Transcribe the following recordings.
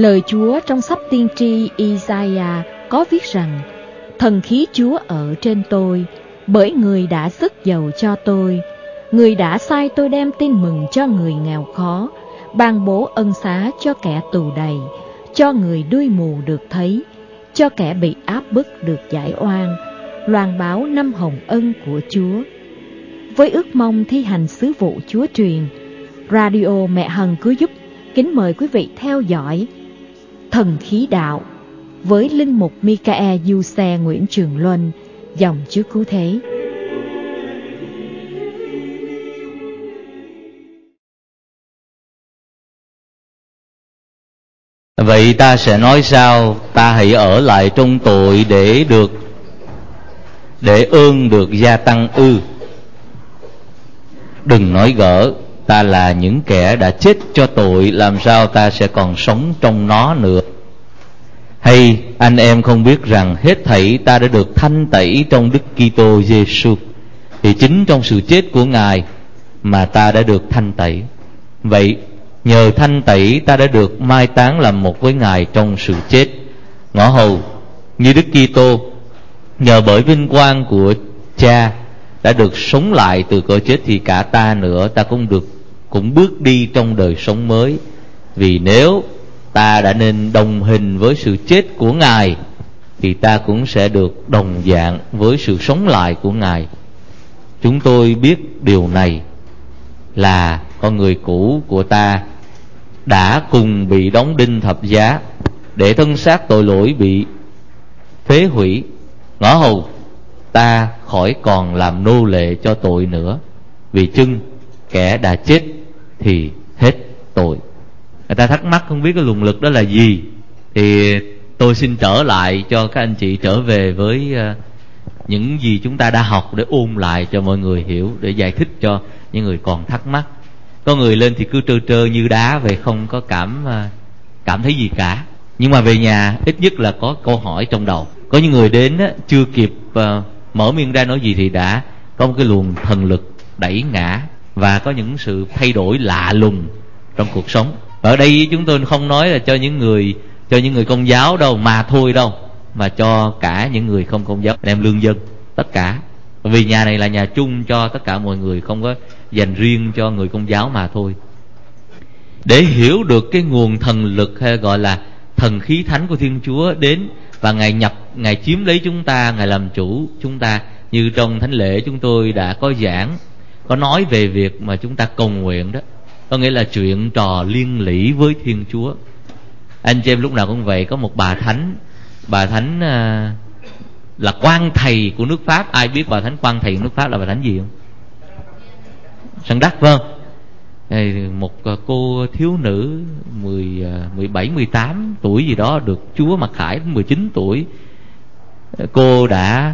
Lời Chúa trong sách tiên tri Isaiah có viết rằng: Thần khí Chúa ở trên tôi, bởi Người đã sức giàu cho tôi. Người đã sai tôi đem tin mừng cho người nghèo khó, ban bố ân xá cho kẻ tù đầy, cho người đuôi mù được thấy, cho kẻ bị áp bức được giải oan, loan báo năm hồng ân của Chúa. Với ước mong thi hành sứ vụ Chúa truyền, Radio Mẹ Hằng Cứu Giúp kính mời quý vị theo dõi Thần Khí Đạo với Linh mục Michael Du Xe Nguyễn Trường Luân, dòng Chúa Cứu Thế. Vậy ta sẽ nói sao? Ta hãy ở lại trong tội để ơn được gia tăng ư? Đừng nói gỡ, ta là những kẻ đã chết cho tội, làm sao ta sẽ còn sống trong nó nữa? Hay anh em không biết rằng hết thảy ta đã được thanh tẩy trong Đức Kitô Giêsu, thì chính trong sự chết của Ngài mà ta đã được thanh tẩy. Vậy nhờ thanh tẩy ta đã được mai táng làm một với Ngài trong sự chết. Ngõ hầu như Đức Kitô nhờ bởi vinh quang của Cha đã được sống lại từ cõi chết, thì cả ta nữa, ta cũng bước đi trong đời sống mới. Vì nếu ta đã nên đồng hình với sự chết của Ngài, thì ta cũng sẽ được đồng dạng với sự sống lại của Ngài. Chúng tôi biết điều này là con người cũ của ta đã cùng bị đóng đinh thập giá, để thân xác tội lỗi bị phế hủy. Ngõ hầu ta khỏi còn làm nô lệ cho tội nữa, vì chưng kẻ đã chết thì hết tội. Người ta thắc mắc không biết cái luồng lực đó là gì, thì tôi xin trở lại cho các anh chị trở về với những gì chúng ta đã học, để ôn lại cho mọi người hiểu, để giải thích cho những người còn thắc mắc. Có người lên thì cứ trơ trơ như đá về, không có cảm thấy gì cả, nhưng mà về nhà ít nhất là có câu hỏi trong đầu. Có những người đến chưa kịp mở miệng ra nói gì thì đã có một cái luồng thần lực đẩy ngã, và có những sự thay đổi lạ lùng trong cuộc sống. Và ở đây chúng tôi không nói là cho những người công giáo đâu mà thôi đâu, mà cho cả những người không công giáo, em lương dân, tất cả. Vì nhà này là nhà chung cho tất cả mọi người, không có dành riêng cho người công giáo mà thôi. Để hiểu được cái nguồn thần lực, hay gọi là thần khí thánh của Thiên Chúa đến, và Ngài chiếm lấy chúng ta, Ngài làm chủ chúng ta. Như trong thánh lễ chúng tôi đã có giảng, có nói về việc mà chúng ta cầu nguyện đó, có nghĩa là chuyện trò liên lỉ với Thiên Chúa. Anh chị em lúc nào cũng vậy. Có một bà thánh là quan thầy của nước Pháp. Ai biết bà thánh quan thầy của nước Pháp là bà thánh gì không? Saint Đắc, vâng. Một cô thiếu nữ 17-18 tuổi gì đó, được Chúa mặc khải 19 tuổi. Cô đã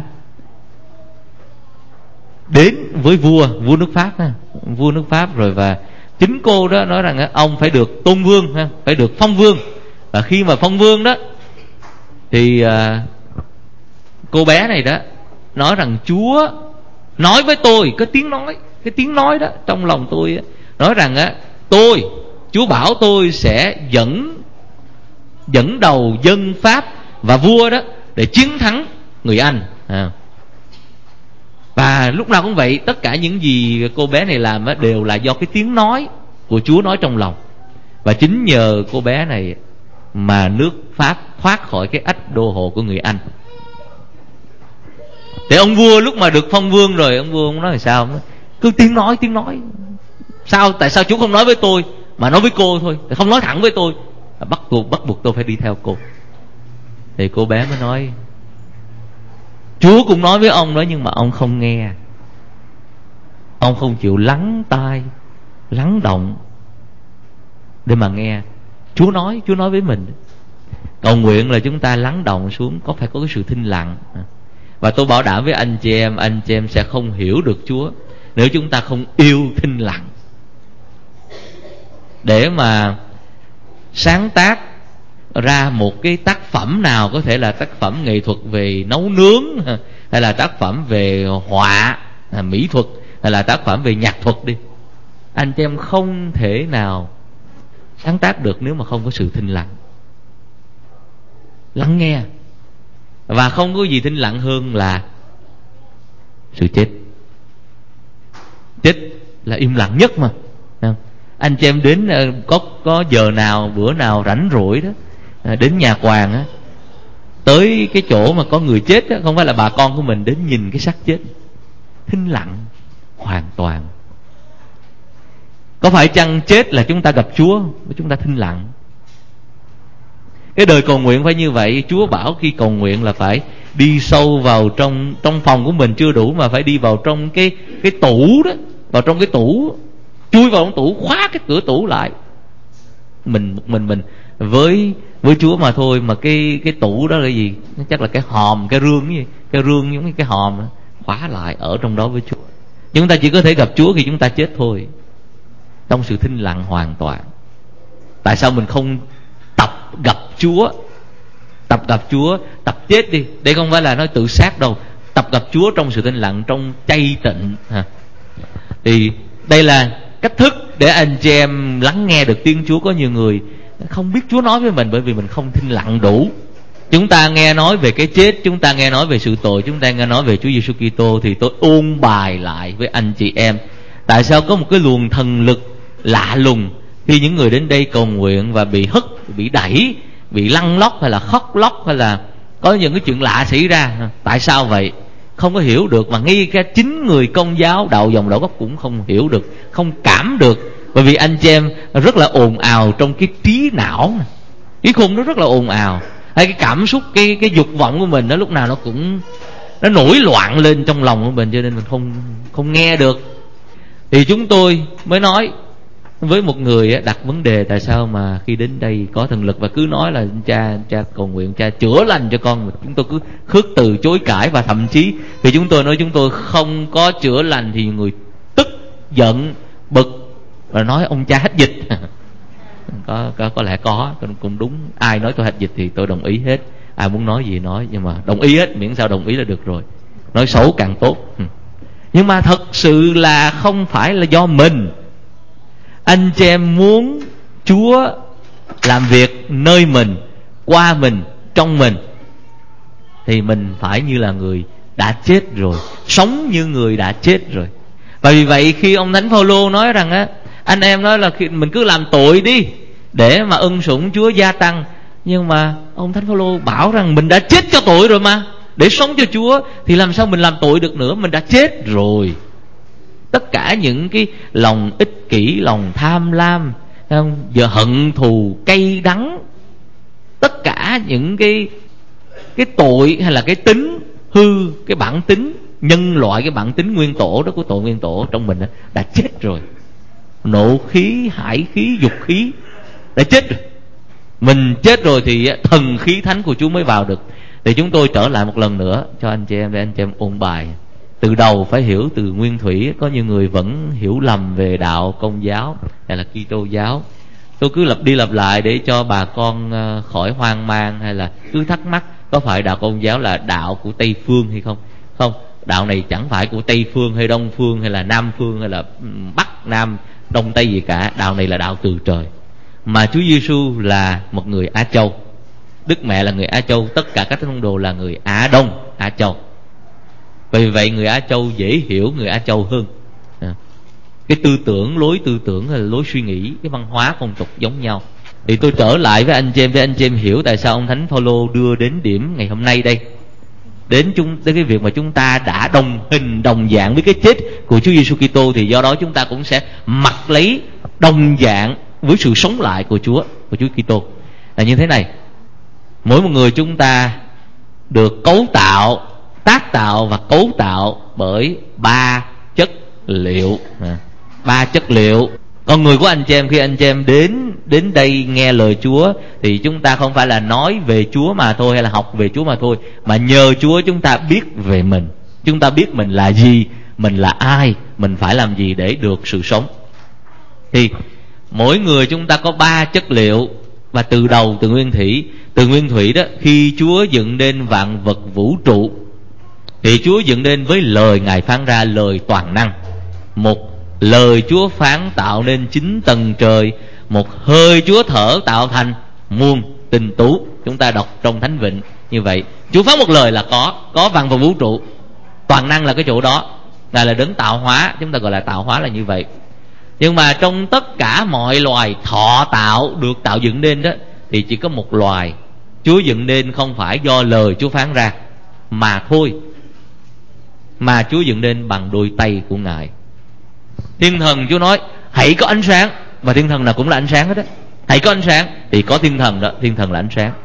đến với vua nước Pháp rồi, và chính cô đó nói rằng ông phải được tôn vương, phải được phong vương. Và khi mà phong vương đó thì cô bé này đó nói rằng Chúa nói với tôi, cái tiếng nói đó trong lòng tôi nói rằng Chúa bảo tôi sẽ dẫn đầu dân Pháp và vua đó để chiến thắng người Anh. Và lúc nào cũng vậy, tất cả những gì cô bé này làm đều là do cái tiếng nói của Chúa nói trong lòng. Và chính nhờ cô bé này mà nước Pháp thoát khỏi cái ách đô hộ của người Anh. Thì ông vua lúc mà được phong vương rồi, ông vua ông nói là sao? Cứ tiếng nói. Sao? Tại sao Chúa không nói với tôi mà nói với cô thôi, không nói thẳng với tôi? Bắt buộc tôi phải đi theo cô. Thì cô bé mới nói, Chúa cũng nói với ông đó, nhưng mà ông không nghe. Ông không chịu lắng tai, lắng động để mà nghe Chúa nói với mình. Cầu nguyện là chúng ta lắng động xuống, phải có cái sự thinh lặng. Và tôi bảo đảm với anh chị em sẽ không hiểu được Chúa nếu chúng ta không yêu thinh lặng. Để mà sáng tác ra một cái tác phẩm nào, có thể là tác phẩm nghệ thuật về nấu nướng, hay là tác phẩm về họa, mỹ thuật, hay là tác phẩm về nhạc thuật đi, anh chị em không thể nào sáng tác được nếu mà không có sự thinh lặng. lắng nghe. Và không có gì thinh lặng hơn là sự chết. Chết là im lặng nhất mà. Anh chị em đến có giờ nào, bữa nào rảnh rỗi đó, đến nhà quàng á, tới cái chỗ mà có người chết á, không phải là bà con của mình, đến nhìn cái xác chết, thinh lặng hoàn toàn. Có phải chăng chết là chúng ta gặp Chúa, chúng ta thinh lặng? Cái đời cầu nguyện phải như vậy. Chúa bảo khi cầu nguyện là phải đi sâu vào trong phòng của mình chưa đủ, mà phải đi vào trong cái tủ đó, vào trong cái tủ, chui vào trong tủ, khóa cái cửa tủ lại. Mình với Chúa mà thôi. Mà cái tủ đó là gì? Chắc là cái hòm, cái rương gì, cái rương giống như cái hòm đó, khóa lại ở trong đó với Chúa. Chúng ta chỉ có thể gặp Chúa khi chúng ta chết thôi, trong sự thinh lặng hoàn toàn. Tại sao mình không tập gặp Chúa? Tập chết đi. Đây không phải là nói tự sát đâu. Tập gặp Chúa trong sự thinh lặng, trong chay tịnh. Thì đây là cách thức để anh chị em lắng nghe được tiếng Chúa. Có nhiều người không biết Chúa nói với mình bởi vì mình không thinh lặng đủ. Chúng ta nghe nói về cái chết, chúng ta nghe nói về sự tội, chúng ta nghe nói về Chúa Giêsu Kitô, thì tôi ôn bài lại với anh chị em tại sao có một cái luồng thần lực lạ lùng khi những người đến đây cầu nguyện và bị hất, bị đẩy, bị lăn lóc hay là khóc lóc, hay là có những cái chuyện lạ xảy ra. Tại sao vậy? Không có hiểu được. Mà ngay cả chính người Công giáo đạo dòng đạo gốc cũng không hiểu được, không cảm được. Bởi vì anh chị em rất là ồn ào trong cái trí não, cái khung nó rất là ồn ào. Hay cái cảm xúc, cái dục vọng của mình nó lúc nào nó cũng nó nổi loạn lên trong lòng của mình, cho nên mình không nghe được. Thì chúng tôi mới nói với một người đặt vấn đề tại sao mà khi đến đây có thần lực và cứ nói là cha cầu nguyện cha chữa lành cho con, mà chúng tôi cứ khước từ chối cãi. Và thậm chí khi chúng tôi nói chúng tôi không có chữa lành thì người tức giận bực và nói ông cha hết dịch. Có lẽ có, cũng đúng. Ai nói tôi hết dịch thì tôi đồng ý hết, ai muốn nói gì nói, nhưng mà đồng ý hết, miễn sao đồng ý là được rồi. Nói xấu càng tốt. Nhưng mà thật sự là không phải là do mình. Anh chị em muốn Chúa làm việc nơi mình, qua mình, trong mình, thì mình phải như là người đã chết rồi, sống như người đã chết rồi. Và vì vậy khi ông Thánh Phaolô nói rằng á, anh em nói là khi mình cứ làm tội đi để mà ân sủng Chúa gia tăng. Nhưng mà ông Thánh Phaolô bảo rằng mình đã chết cho tội rồi mà, để sống cho Chúa thì làm sao mình làm tội được nữa, mình đã chết rồi. Tất cả những cái lòng ích kỷ, lòng tham lam, giờ hận thù, cay đắng, tất cả những cái tội hay là cái tính hư, cái bản tính nhân loại, cái bản tính nguyên tổ đó của tội nguyên tổ trong mình đã chết rồi. Nộ khí, hải khí, dục khí đã chết rồi. Mình chết rồi thì thần khí thánh của Chúa mới vào được. Thì chúng tôi trở lại một lần nữa cho anh chị em để anh chị em ôn bài. Từ đầu phải hiểu từ nguyên thủy. Có nhiều người vẫn hiểu lầm về đạo Công giáo hay là Kitô giáo. Tôi cứ lặp đi lặp lại để cho bà con khỏi hoang mang, hay là cứ thắc mắc có phải đạo Công giáo là đạo của Tây phương hay không. Không, đạo này chẳng phải của Tây phương hay Đông phương hay là Nam phương hay là Bắc Nam Đông Tây gì cả. Đạo này là đạo từ trời. Mà Chúa Giêsu là một người Á Châu, Đức Mẹ là người Á Châu, tất cả các thánh đồ là người Á Đông, Á Châu. Vì vậy người Á Châu dễ hiểu người Á Châu hơn. Cái tư tưởng, lối tư tưởng hay là lối suy nghĩ, cái văn hóa phong tục giống nhau. Thì tôi trở lại với anh chị em để anh chị em hiểu tại sao ông Thánh Phaolô đưa đến điểm ngày hôm nay đây. Đến cái việc mà chúng ta đã đồng hình đồng dạng với cái chết của Chúa Giêsu Kitô, thì do đó chúng ta cũng sẽ mặc lấy đồng dạng với sự sống lại của Chúa Kitô. Là như thế này. Mỗi một người chúng ta được cấu tạo, tác tạo và cấu tạo bởi 3 chất liệu. 3 chất liệu. Con người của anh chị em, khi anh chị em đến đây nghe lời Chúa, thì chúng ta không phải là nói về Chúa mà thôi, hay là học về Chúa mà thôi, mà nhờ Chúa chúng ta biết về mình. Chúng ta biết mình là gì, mình là ai, mình phải làm gì để được sự sống. Thì mỗi người chúng ta có 3 chất liệu. Và từ đầu, từ nguyên thủy đó, khi Chúa dựng nên vạn vật vũ trụ, thì Chúa dựng nên với lời Ngài phán ra, lời toàn năng. Một lời Chúa phán tạo nên 9 tầng trời, một hơi Chúa thở tạo thành muôn tinh tú. Chúng ta đọc trong Thánh Vịnh như vậy. Chúa phán một lời là có vạn vật vũ trụ. Toàn năng là cái chỗ đó, Ngài là đấng tạo hóa, chúng ta gọi là tạo hóa là như vậy. Nhưng mà trong tất cả mọi loài thọ tạo được tạo dựng nên đó, thì chỉ có một loài Chúa dựng nên không phải do lời Chúa phán ra mà thôi, mà Chúa dựng nên bằng đôi tay của Ngài. Thiên thần Chúa nói hãy có ánh sáng, và thiên thần nào cũng là ánh sáng hết đó. Hãy có ánh sáng thì có thiên thần đó, thiên thần là ánh sáng.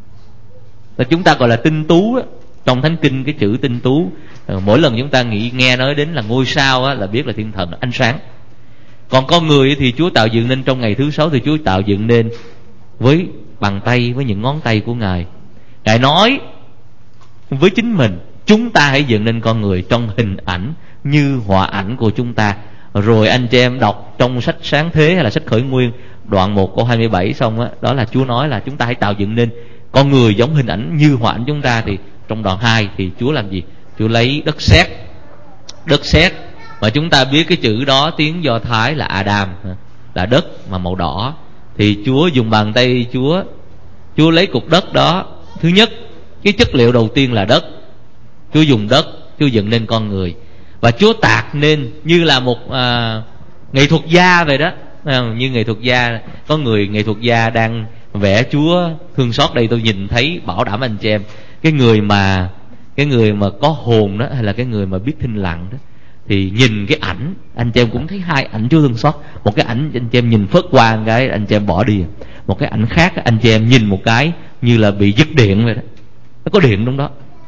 Và chúng ta gọi là tinh tú đó. Trong Thánh Kinh cái chữ tinh tú, mỗi lần chúng ta nghe nói đến là ngôi sao á, là biết là thiên thần là ánh sáng. Còn con người thì Chúa tạo dựng nên trong ngày thứ 6, thì Chúa tạo dựng nên với bàn tay, với những ngón tay của Ngài. Ngài nói với chính mình, chúng ta hãy dựng nên con người trong hình ảnh như họa ảnh của chúng ta. Rồi anh chị em đọc trong sách Sáng Thế hay là sách Khởi Nguyên đoạn 1 câu 27 xong á, đó là Chúa nói là chúng ta hãy tạo dựng nên con người giống hình ảnh như họa ảnh chúng ta. Thì trong đoạn 2 thì Chúa làm gì? Chúa lấy đất sét, mà chúng ta biết cái chữ đó tiếng Do Thái là Adam, là đất mà màu đỏ. Thì Chúa dùng bàn tay Chúa lấy cục đất đó. Thứ nhất, cái chất liệu đầu tiên là đất. Chúa dùng đất, Chúa dựng nên con người. Và Chúa tạc nên như là một nghệ thuật gia vậy đó. Như nghệ thuật gia, có người nghệ thuật gia đang vẽ Chúa thương xót. Đây tôi nhìn thấy, bảo đảm anh chị em, cái người mà có hồn đó, hay là cái người mà biết thinh lặng đó, thì nhìn cái ảnh, anh chị em cũng thấy hai ảnh Chúa thương xót. Một cái ảnh anh chị em nhìn phớt qua một cái anh chị em bỏ đi. Một cái ảnh khác anh chị em nhìn một cái như là bị giật điện vậy đó, nó có điện trong đó.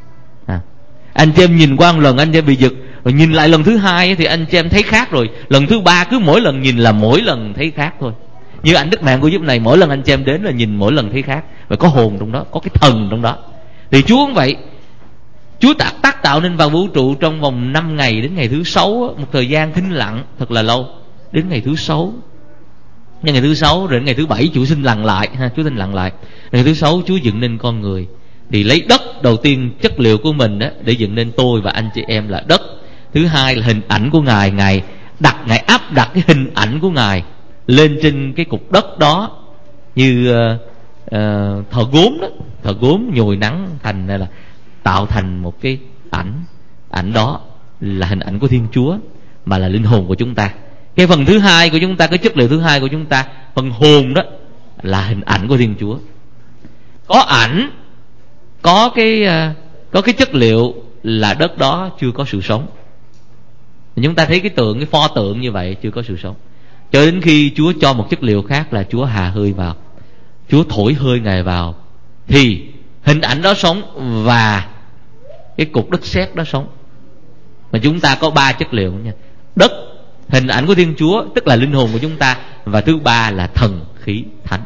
Anh chị em nhìn qua một lần anh chị em bị giật, rồi nhìn lại lần thứ hai thì anh chị em thấy khác rồi. Lần thứ ba cứ mỗi lần nhìn là mỗi lần thấy khác thôi. Như ảnh Đức Mạng của giúp này, mỗi lần anh chị em đến là nhìn mỗi lần thấy khác. Và có hồn trong đó, có cái thần trong đó. Thì Chúa cũng vậy. Chúa tác tạo nên vào vũ trụ trong vòng 5 ngày, đến ngày thứ 6, một thời gian thinh lặng thật là lâu. Đến ngày thứ 6, đến ngày thứ 6 rồi đến ngày thứ 7 Chúa xin lặng lại ha, Chúa xin lặng lại. Ngày thứ 6 Chúa dựng nên con người. Thì lấy đất đầu tiên, chất liệu của mình đó, để dựng nên tôi và anh chị em là đất. Thứ hai là hình ảnh của Ngài. Ngài áp đặt cái hình ảnh của Ngài lên trên cái cục đất đó, như thợ gốm đó, thợ gốm nhồi nắng thành là tạo thành một cái ảnh đó là hình ảnh của Thiên Chúa, mà là linh hồn của chúng ta. Cái phần thứ hai của chúng ta, cái chất liệu thứ hai của chúng ta, phần hồn đó là hình ảnh của Thiên Chúa. Có ảnh, có cái chất liệu là đất đó chưa có sự sống. Chúng ta thấy cái pho tượng như vậy chưa có sự sống, cho đến khi Chúa cho một chất liệu khác là Chúa hà hơi vào, Chúa thổi hơi Ngài vào, thì hình ảnh đó sống và cái cục đất sét đó sống. Mà chúng ta có 3 chất liệu nha: đất, hình ảnh của Thiên Chúa tức là linh hồn của chúng ta, và thứ ba là thần khí thánh.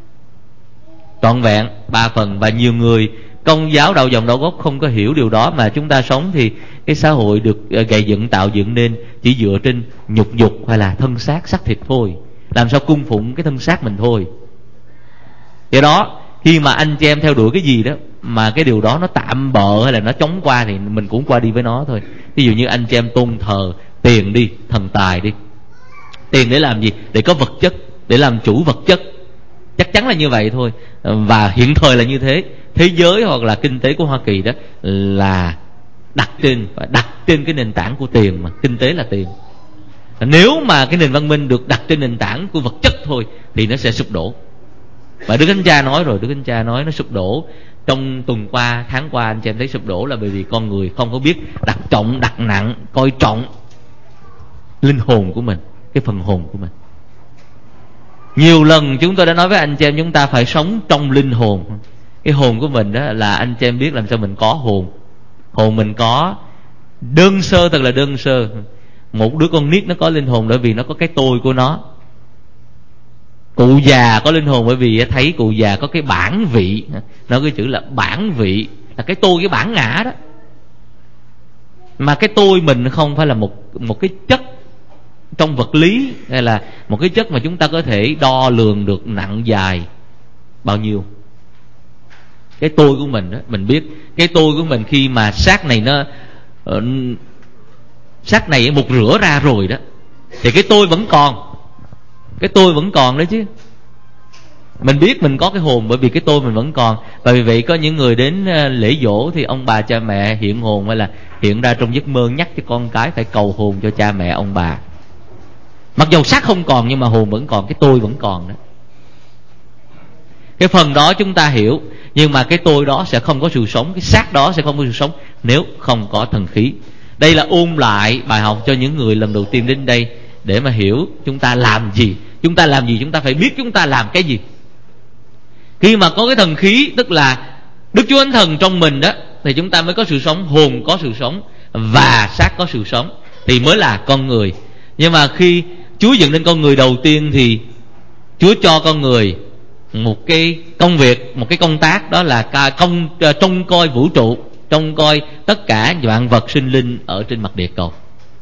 Trọn vẹn 3 phần. Và nhiều người Công giáo đầu dòng đầu gốc không có hiểu điều đó, mà chúng ta sống thì cái xã hội được gầy dựng tạo dựng nên chỉ dựa trên nhục dục hay là thân xác, xác thịt thôi, làm sao cung phụng cái thân xác mình thôi. Do đó khi mà anh chị em theo đuổi cái gì đó mà cái điều đó nó tạm bợ hay là nó chóng qua, thì mình cũng qua đi với nó thôi. Ví dụ như anh chị em tôn thờ tiền đi, thần tài đi. Tiền để làm gì? Để có vật chất, để làm chủ vật chất. Chắc chắn là như vậy thôi. Và hiện thời là như thế. Thế giới hoặc là kinh tế của Hoa Kỳ đó là đặt trên cái nền tảng của tiền, mà kinh tế là tiền. Nếu mà cái nền văn minh được đặt trên nền tảng của vật chất thôi thì nó sẽ sụp đổ. Và Đức Thánh Cha nói rồi, Đức Thánh Cha nói nó sụp đổ. Trong tuần qua, tháng qua anh chị em thấy sụp đổ là bởi vì con người không có biết đặt trọng, đặt nặng, coi trọng linh hồn của mình, cái phần hồn của mình. Nhiều lần chúng tôi đã nói với anh chị em, chúng ta phải sống trong linh hồn. Cái hồn của mình đó là anh chị em biết làm sao mình có hồn. Hồn mình có đơn sơ, thật là đơn sơ. Một đứa con nít nó có linh hồn bởi vì nó có cái tôi của nó. Cụ già có linh hồn bởi vì thấy cụ già có cái bản vị. Nói cái chữ là bản vị, là cái tôi, cái bản ngã đó. Mà cái tôi mình không phải là một cái chất trong vật lý, hay là một cái chất mà chúng ta có thể đo lường được nặng dài bao nhiêu. Cái tôi của mình đó, mình biết cái tôi của mình khi mà xác này mục rửa ra rồi đó, thì cái tôi vẫn còn. Cái tôi vẫn còn đấy chứ. Mình biết mình có cái hồn bởi vì cái tôi mình vẫn còn. Và vì vậy có những người đến lễ giỗ thì ông bà cha mẹ hiện hồn, hay là hiện ra trong giấc mơ nhắc cho con cái phải cầu hồn cho cha mẹ ông bà. Mặc dù xác không còn nhưng mà hồn vẫn còn, cái tôi vẫn còn đó. Cái phần đó chúng ta hiểu, nhưng mà cái tôi đó sẽ không có sự sống, cái xác đó sẽ không có sự sống nếu không có thần khí. Đây là ôn lại bài học cho những người lần đầu tiên đến đây, để mà hiểu chúng ta làm gì. Chúng ta làm gì, chúng ta phải biết chúng ta làm cái gì. Khi mà có cái thần khí, tức là Đức Chúa Thánh Thần trong mình đó, thì chúng ta mới có sự sống, hồn có sự sống và xác có sự sống, thì mới là con người. Nhưng mà khi Chúa dựng nên con người đầu tiên thì Chúa cho con người một cái công việc, một cái công tác, đó là trông coi vũ trụ, trông coi tất cả vạn vật sinh linh ở trên mặt địa cầu.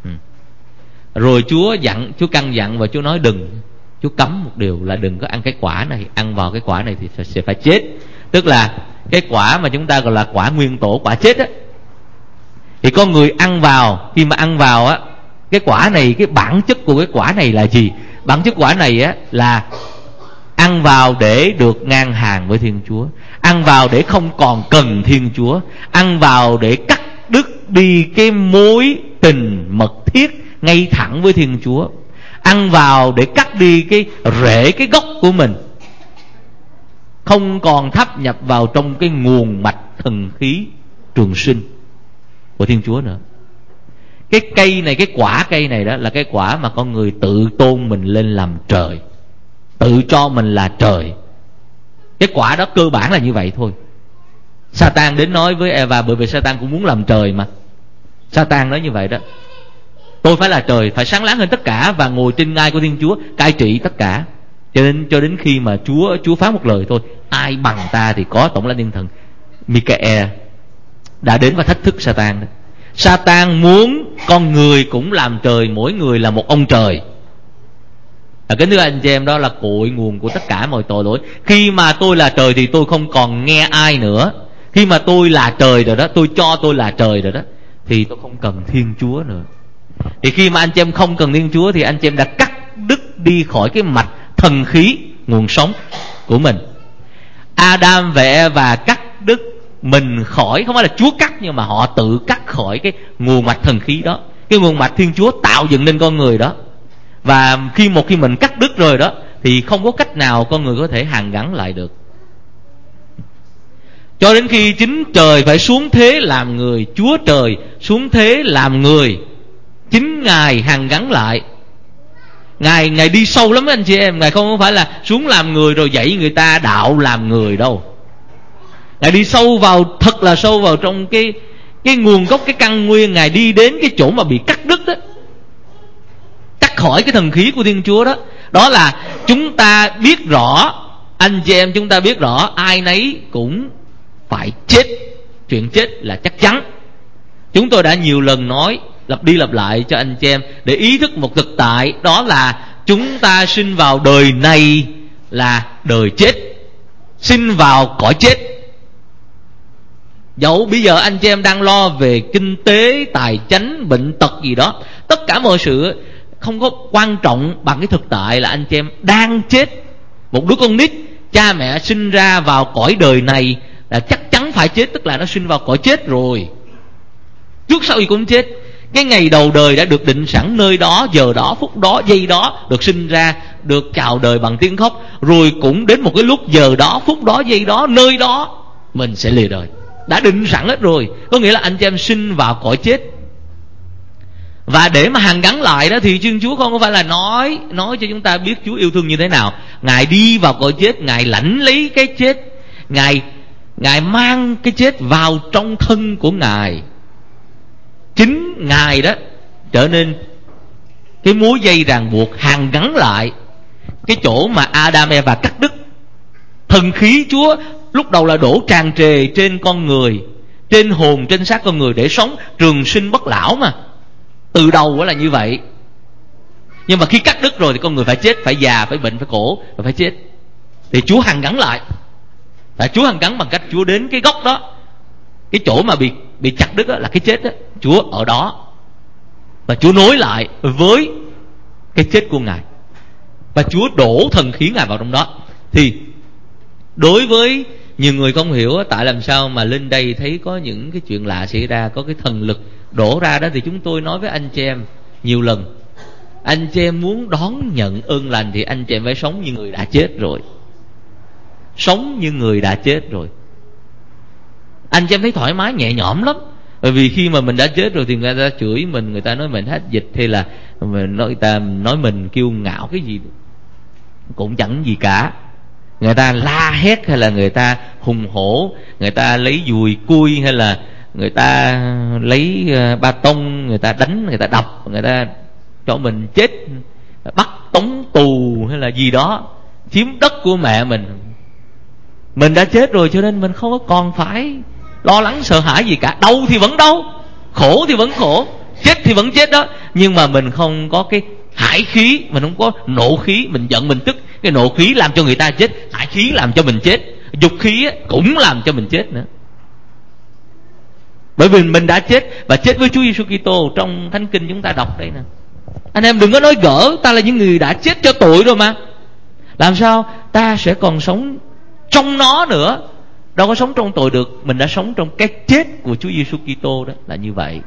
Rồi Chúa căn dặn và Chúa nói Chúa cấm một điều là đừng có ăn cái quả này, ăn vào cái quả này thì sẽ phải chết. Tức là cái quả mà chúng ta gọi là quả nguyên tổ, quả chết á, thì con người ăn vào, khi mà ăn vào á, cái quả này, cái bản chất của cái quả này là gì? Bản chất quả này á là ăn vào để được ngang hàng với Thiên Chúa, ăn vào để không còn cần Thiên Chúa, ăn vào để cắt đứt đi cái mối tình mật thiết ngay thẳng với Thiên Chúa, ăn vào để cắt đi cái rễ, cái gốc của mình, không còn thâm nhập vào trong cái nguồn mạch thần khí trường sinh của Thiên Chúa nữa. Cái cây này, cái quả cây này đó là cái quả mà con người tự tôn mình lên làm trời, tự cho mình là trời. Cái quả đó cơ bản là như vậy thôi. Satan đến nói với Eva, bởi vì Satan cũng muốn làm trời mà. Satan nói như vậy đó: tôi phải là trời, phải sáng láng hơn tất cả và ngồi trên ngai của Thiên Chúa, cai trị tất cả. Cho đến khi mà Chúa phán một lời thôi: ai bằng ta, thì có tổng lãnh thiên thần Michael đã đến và thách thức Satan. Satan muốn con người cũng làm trời, mỗi người là một ông trời. Kính thưa anh chị em, đó là cội nguồn của tất cả mọi tội lỗi. Khi mà tôi là trời thì tôi không còn nghe ai nữa. Khi mà tôi là trời rồi đó, tôi là trời rồi đó, thì tôi không cần Thiên Chúa nữa. Thì khi mà anh chị em không cần Thiên Chúa thì anh chị em đã cắt đứt đi khỏi cái mạch thần khí, nguồn sống của mình. Adam và Eva cắt đứt mình khỏi, không phải là Chúa cắt, nhưng mà họ tự cắt khỏi cái nguồn mạch thần khí đó, cái nguồn mạch Thiên Chúa tạo dựng nên con người đó. Và khi mình cắt đứt rồi đó, thì không có cách nào con người có thể hàn gắn lại được. Cho đến khi chính trời phải xuống thế làm người, Chúa Trời xuống thế làm người, chính Ngài hàn gắn lại. Ngài đi sâu lắm anh chị em. Ngài không phải là xuống làm người rồi dạy người ta đạo làm người đâu. Ngài đi sâu vào, thật là sâu vào trong cái nguồn gốc, cái căn nguyên. Ngài đi đến cái chỗ mà bị cắt đứt đó, cắt khỏi cái thần khí của Thiên Chúa đó. Đó là chúng ta biết rõ, anh chị em chúng ta biết rõ, ai nấy cũng phải chết. Chuyện chết là chắc chắn. Chúng tôi đã nhiều lần nói, lặp đi lặp lại cho anh chị em để ý thức một thực tại, đó là chúng ta sinh vào đời này là đời chết, sinh vào cõi chết. Dẫu bây giờ anh chị em đang lo về kinh tế, tài chánh, bệnh tật gì đó, tất cả mọi sự không có quan trọng bằng cái thực tại là anh chị em đang chết. Một đứa con nít, cha mẹ sinh ra vào cõi đời này là chắc chắn phải chết, tức là nó sinh vào cõi chết rồi, trước sau gì cũng chết. Cái ngày đầu đời đã được định sẵn, nơi đó, giờ đó, phút đó, giây đó được sinh ra, được chào đời bằng tiếng khóc. Rồi cũng đến một cái lúc giờ đó, phút đó, giây đó, nơi đó mình sẽ lìa đời. Đã định sẵn hết rồi. Có nghĩa là anh chị em sinh vào cõi chết. Và để mà hàn gắn lại đó thì Thiên Chúa không phải là nói cho chúng ta biết Chúa yêu thương như thế nào. Ngài đi vào cõi chết, Ngài lãnh lấy cái chết, Ngài mang cái chết vào trong thân của Ngài. Chính Ngài đó trở nên cái mối dây ràng buộc hàn gắn lại cái chỗ mà Adam Eva cắt đứt. Thần khí Chúa lúc đầu là đổ tràn trề trên con người, trên hồn, trên xác con người để sống trường sinh bất lão mà. Từ đầu là như vậy. Nhưng mà khi cắt đứt rồi thì con người phải chết, phải già, phải bệnh, phải khổ và phải chết. Thì Chúa hàn gắn lại. Và Chúa hàn gắn bằng cách Chúa đến cái gốc đó, cái chỗ mà bị chặt đứt đó, là cái chết đó. Chúa ở đó và Chúa nối lại với cái chết của Ngài, và Chúa đổ thần khí Ngài vào trong đó. Thì Đối với nhiều người không hiểu tại làm sao mà lên đây thấy có những cái chuyện lạ xảy ra, có cái thần lực đổ ra đó, thì chúng tôi nói với anh chị em nhiều lần, anh chị em muốn đón nhận ơn lành thì anh chị em phải sống như người đã chết rồi. Sống như người đã chết rồi, anh chị em thấy thoải mái nhẹ nhõm lắm. Bởi vì khi mà mình đã chết rồi thì người ta chửi mình, người ta nói mình hết dịch, hay là người ta nói mình kiêu ngạo cái gì cũng chẳng gì cả. Người ta la hét hay là người ta hùng hổ, người ta lấy dùi cui hay là người ta lấy ba tông, người ta đánh, người ta đập, người ta cho mình chết, bắt tống tù hay là gì đó, chiếm đất của mẹ mình. Mình đã chết rồi cho nên mình không có còn phải lo lắng sợ hãi gì cả. Đau thì vẫn đau, khổ thì vẫn khổ, chết thì vẫn chết đó, nhưng mà mình không có cái hải khí, mình không có nộ khí, mình giận mình tức. Cái nộ khí làm cho người ta chết, hải khí làm cho mình chết, dục khí cũng làm cho mình chết nữa. Bởi vì mình đã chết và chết với Chúa Giêsu Kitô. Trong Thánh Kinh chúng ta đọc đây nè, anh em đừng có nói gỡ, ta là những người đã chết cho tội rồi mà, làm sao ta sẽ còn sống trong nó nữa. Đâu có sống trong tội được, mình đã sống trong cái chết của Chúa Giêsu Kitô, đó là như vậy.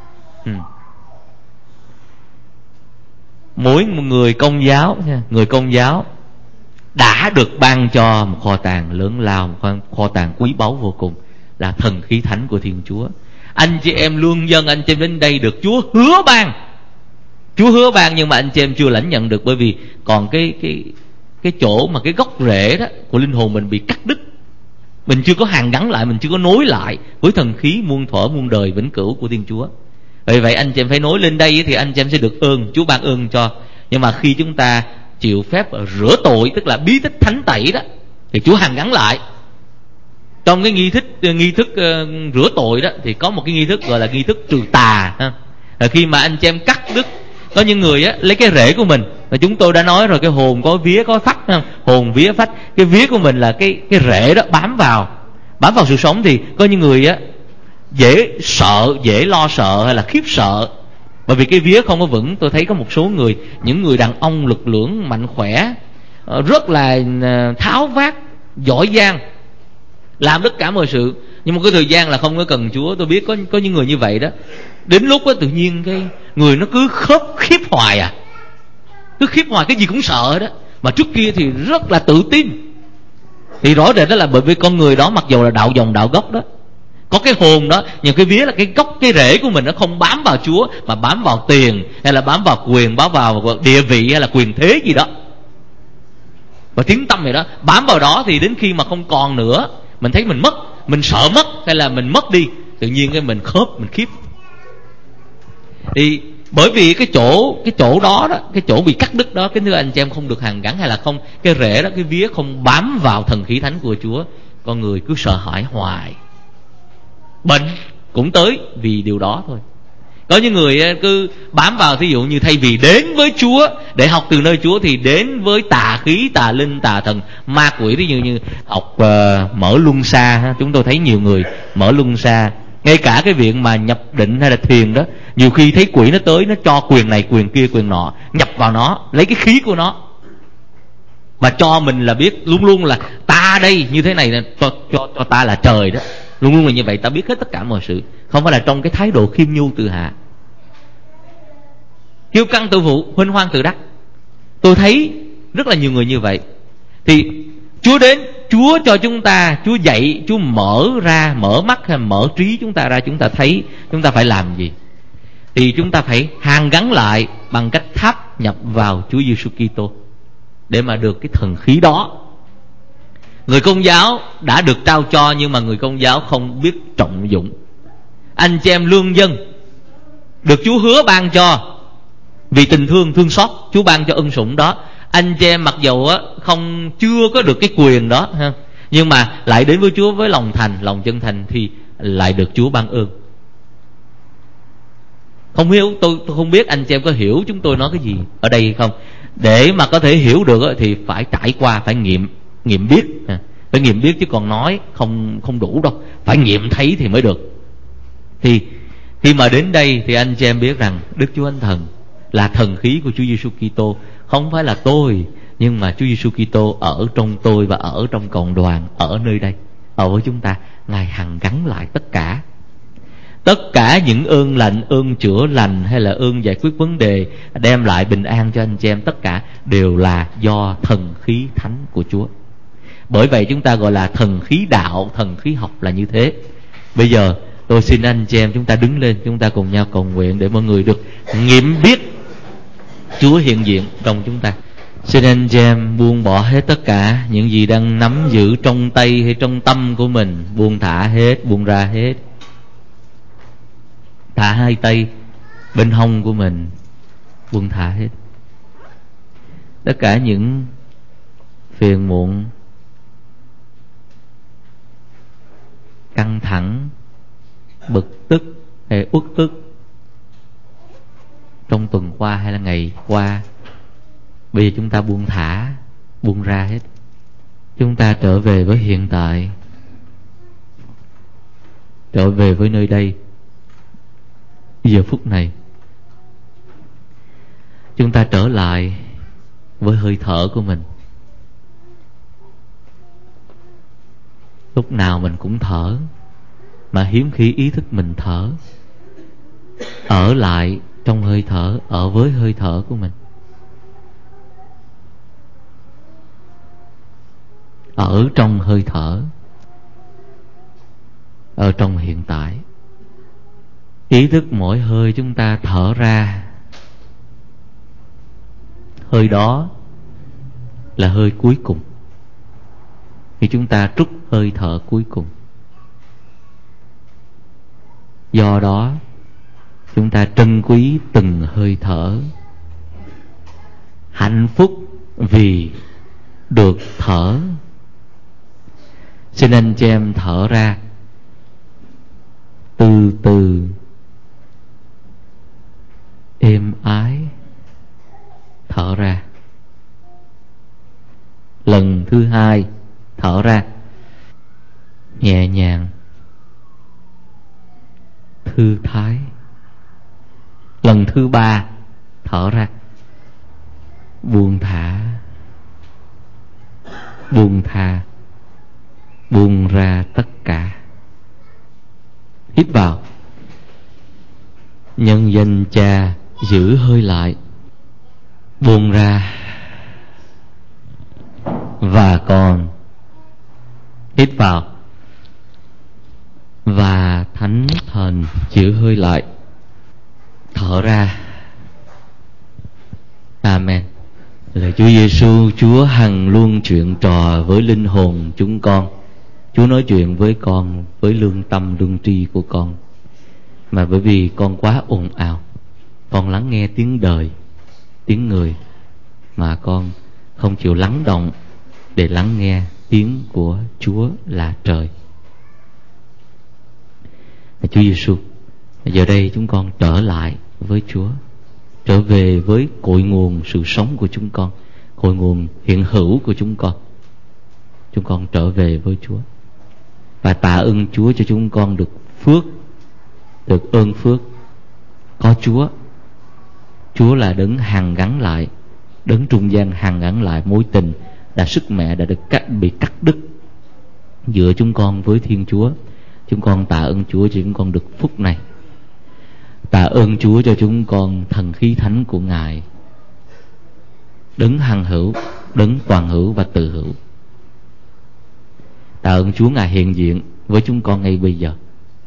Mỗi một người Công giáo, người Công giáo đã được ban cho một kho tàng lớn lao, một kho tàng quý báu vô cùng, là thần khí thánh của Thiên Chúa. Anh chị em lương dân, anh chị em đến đây được Chúa hứa ban. Chúa hứa ban nhưng mà anh chị em chưa lãnh nhận được, bởi vì còn cái chỗ mà cái gốc rễ đó của linh hồn mình bị cắt đứt. Mình chưa có hàn gắn lại, mình chưa có nối lại với thần khí muôn thuở muôn đời vĩnh cửu của Thiên Chúa. Vì vậy anh chị em phải nối lên đây thì anh chị em sẽ được ơn, Chúa ban ơn cho. Nhưng mà khi chúng ta chịu phép rửa tội, tức là bí tích thánh tẩy đó, thì Chúa hàn gắn lại. Trong cái nghi thức rửa tội đó thì có một cái nghi thức gọi là nghi thức trừ tà ha. Là khi mà anh chị em cắt đứt, có những người lấy cái rễ của mình, và chúng tôi đã nói rồi, cái hồn có vía có phách ha. Hồn vía phách, cái vía của mình là cái rễ đó bám vào sự sống. Thì có những người dễ sợ, dễ lo sợ hay là khiếp sợ, bởi vì cái vía không có vững. Tôi thấy có một số người, những người đàn ông lực lưỡng mạnh khỏe, rất là tháo vát, giỏi giang, làm tất cả mọi sự, nhưng một cái thời gian là không có cần Chúa. Tôi biết có những người như vậy đó. Đến lúc tự nhiên cái người nó cứ khiếp hoài cứ khiếp hoài, cái gì cũng sợ đó. Mà trước kia thì rất là tự tin. Thì rõ rệt đó là bởi vì con người đó mặc dù là đạo dòng đạo gốc đó, có cái hồn đó, nhưng cái vía là cái gốc, cái rễ của mình nó không bám vào Chúa, mà bám vào tiền, hay là bám vào quyền, bám vào địa vị, hay là quyền thế gì đó, và tiếng tâm này đó, bám vào đó. Thì đến khi mà không còn nữa, mình thấy mình mất, mình sợ mất, hay là mình mất đi, tự nhiên cái mình mình khiếp. Thì bởi vì cái chỗ đó, cái chỗ bị cắt đứt đó, cái thưa anh chị em, không được hàn gắn, hay là không, cái rễ đó, cái vía không bám vào thần khí thánh của Chúa, con người cứ sợ hãi hoài. Bệnh cũng tới vì điều đó thôi. Có những người cứ bám vào, thí dụ như thay vì đến với Chúa để học từ nơi Chúa thì đến với tà khí, tà linh, tà thần, ma quỷ. Ví dụ như học mở luân xa, chúng tôi thấy nhiều người mở luân xa. Ngay cả cái việc mà nhập định hay là thiền đó, nhiều khi thấy quỷ nó tới, nó cho quyền này quyền kia quyền nọ, nhập vào nó, lấy cái khí của nó, mà cho mình là biết luôn luôn là ta đây như thế này, cho ta là trời đó. Luôn luôn là như vậy, ta biết hết tất cả mọi sự, không phải là trong cái thái độ khiêm nhu tự hạ, kiêu căng tự phụ, huênh hoang tự đắc. Tôi thấy rất là nhiều người như vậy. Thì Chúa đến, Chúa cho chúng ta, Chúa dạy, Chúa mở mắt hay mở trí chúng ta ra, chúng ta thấy chúng ta phải làm gì. Thì chúng ta phải hàn gắn lại bằng cách tháp nhập vào Chúa Giêsu Kitô để mà được cái thần khí đó. Người Công giáo đã được trao cho, nhưng mà người Công giáo không biết trọng dụng. Anh chị em lương dân được Chúa hứa ban cho, vì tình thương xót, Chúa ban cho ân sủng đó. Anh chị em mặc dầu chưa có được cái quyền đó ha, nhưng mà lại đến với Chúa với lòng chân thành thì lại được Chúa ban ơn. Không hiểu, tôi không biết anh chị em có hiểu chúng tôi nói cái gì ở đây hay không. Để mà có thể hiểu được thì phải trải qua, phải nghiệm biết, phải nghiệm biết, chứ còn nói không đủ đâu, phải nghiệm thấy thì mới được. Thì khi mà đến đây thì anh chị em biết rằng Đức Chúa Thánh Thần là thần khí của Chúa Giêsu Kitô, không phải là tôi Nhưng mà Chúa Giêsu Kitô ở trong tôi và ở trong cộng đoàn, ở nơi đây, ở với chúng ta. Ngài hằng gắn lại tất cả. Tất cả những ơn lành, ơn chữa lành hay là ơn giải quyết vấn đề, đem lại bình an cho anh chị em, tất cả đều là do thần khí thánh của Chúa. Bởi vậy chúng ta gọi là thần khí đạo, thần khí học là như thế. Bây giờ tôi xin anh chị em chúng ta đứng lên, chúng ta cùng nhau cầu nguyện để mọi người được nghiệm biết Chúa hiện diện trong chúng ta. Xin anh chị em buông bỏ hết tất cả những gì đang nắm giữ trong tay hay trong tâm của mình. Buông thả hết, buông ra hết. Thả hai tay bên hông của mình, buông thả hết. Tất cả những phiền muộn, căng thẳng, bực tức hay uất ức trong tuần qua hay là ngày qua, bây giờ chúng ta buông thả, buông ra hết. Chúng ta trở về với hiện tại, trở về với nơi đây, giờ phút này. Chúng ta trở lại với hơi thở của mình. Lúc nào mình cũng thở, mà hiếm khi ý thức mình thở. Ở lại trong hơi thở, ở với hơi thở của mình, ở trong hơi thở, ở trong hiện tại. Ý thức mỗi hơi chúng ta thở ra, hơi đó là hơi cuối cùng, khi chúng ta trút hơi thở cuối cùng. Do đó chúng ta trân quý từng hơi thở, hạnh phúc vì được thở. Xin anh chị em thở ra từ từ, êm ái. Thở ra. Lần thứ hai thở ra, nhẹ nhàng, thư thái. Lần thứ ba thở ra, buông thả, buông tha, buông ra tất cả. Hít vào, nhân danh Cha giữ hơi lại, buông ra. Và Con. Hít vào, và Thánh Thần giữ hơi lại, thở ra. Amen. Lạy Chúa Giêsu, Chúa hằng luôn chuyện trò với linh hồn chúng con. Chúa nói chuyện với con với lương tâm lương tri của con, mà bởi vì con quá ồn ào, con lắng nghe tiếng đời, tiếng người, mà con không chịu lắng động để lắng nghe tiếng của Chúa là trời. Chúa Giêsu, giờ đây chúng con trở lại với Chúa, trở về với cội nguồn sự sống của chúng con, cội nguồn hiện hữu của chúng con. Chúng con trở về với Chúa và tạ ơn Chúa cho chúng con được phước, được ơn phước có Chúa. Chúa là đấng hàn gắn lại, đấng trung gian hàn gắn lại mối tình đã sức mẻ đã được bị cắt đứt giữa chúng con với Thiên Chúa. Chúng con tạ ơn Chúa cho chúng con được phúc này. Tạ ơn Chúa cho chúng con thần khí thánh của Ngài, đấng hằng hữu, đấng toàn hữu và tự hữu. Tạ ơn Chúa Ngài hiện diện với chúng con ngay bây giờ,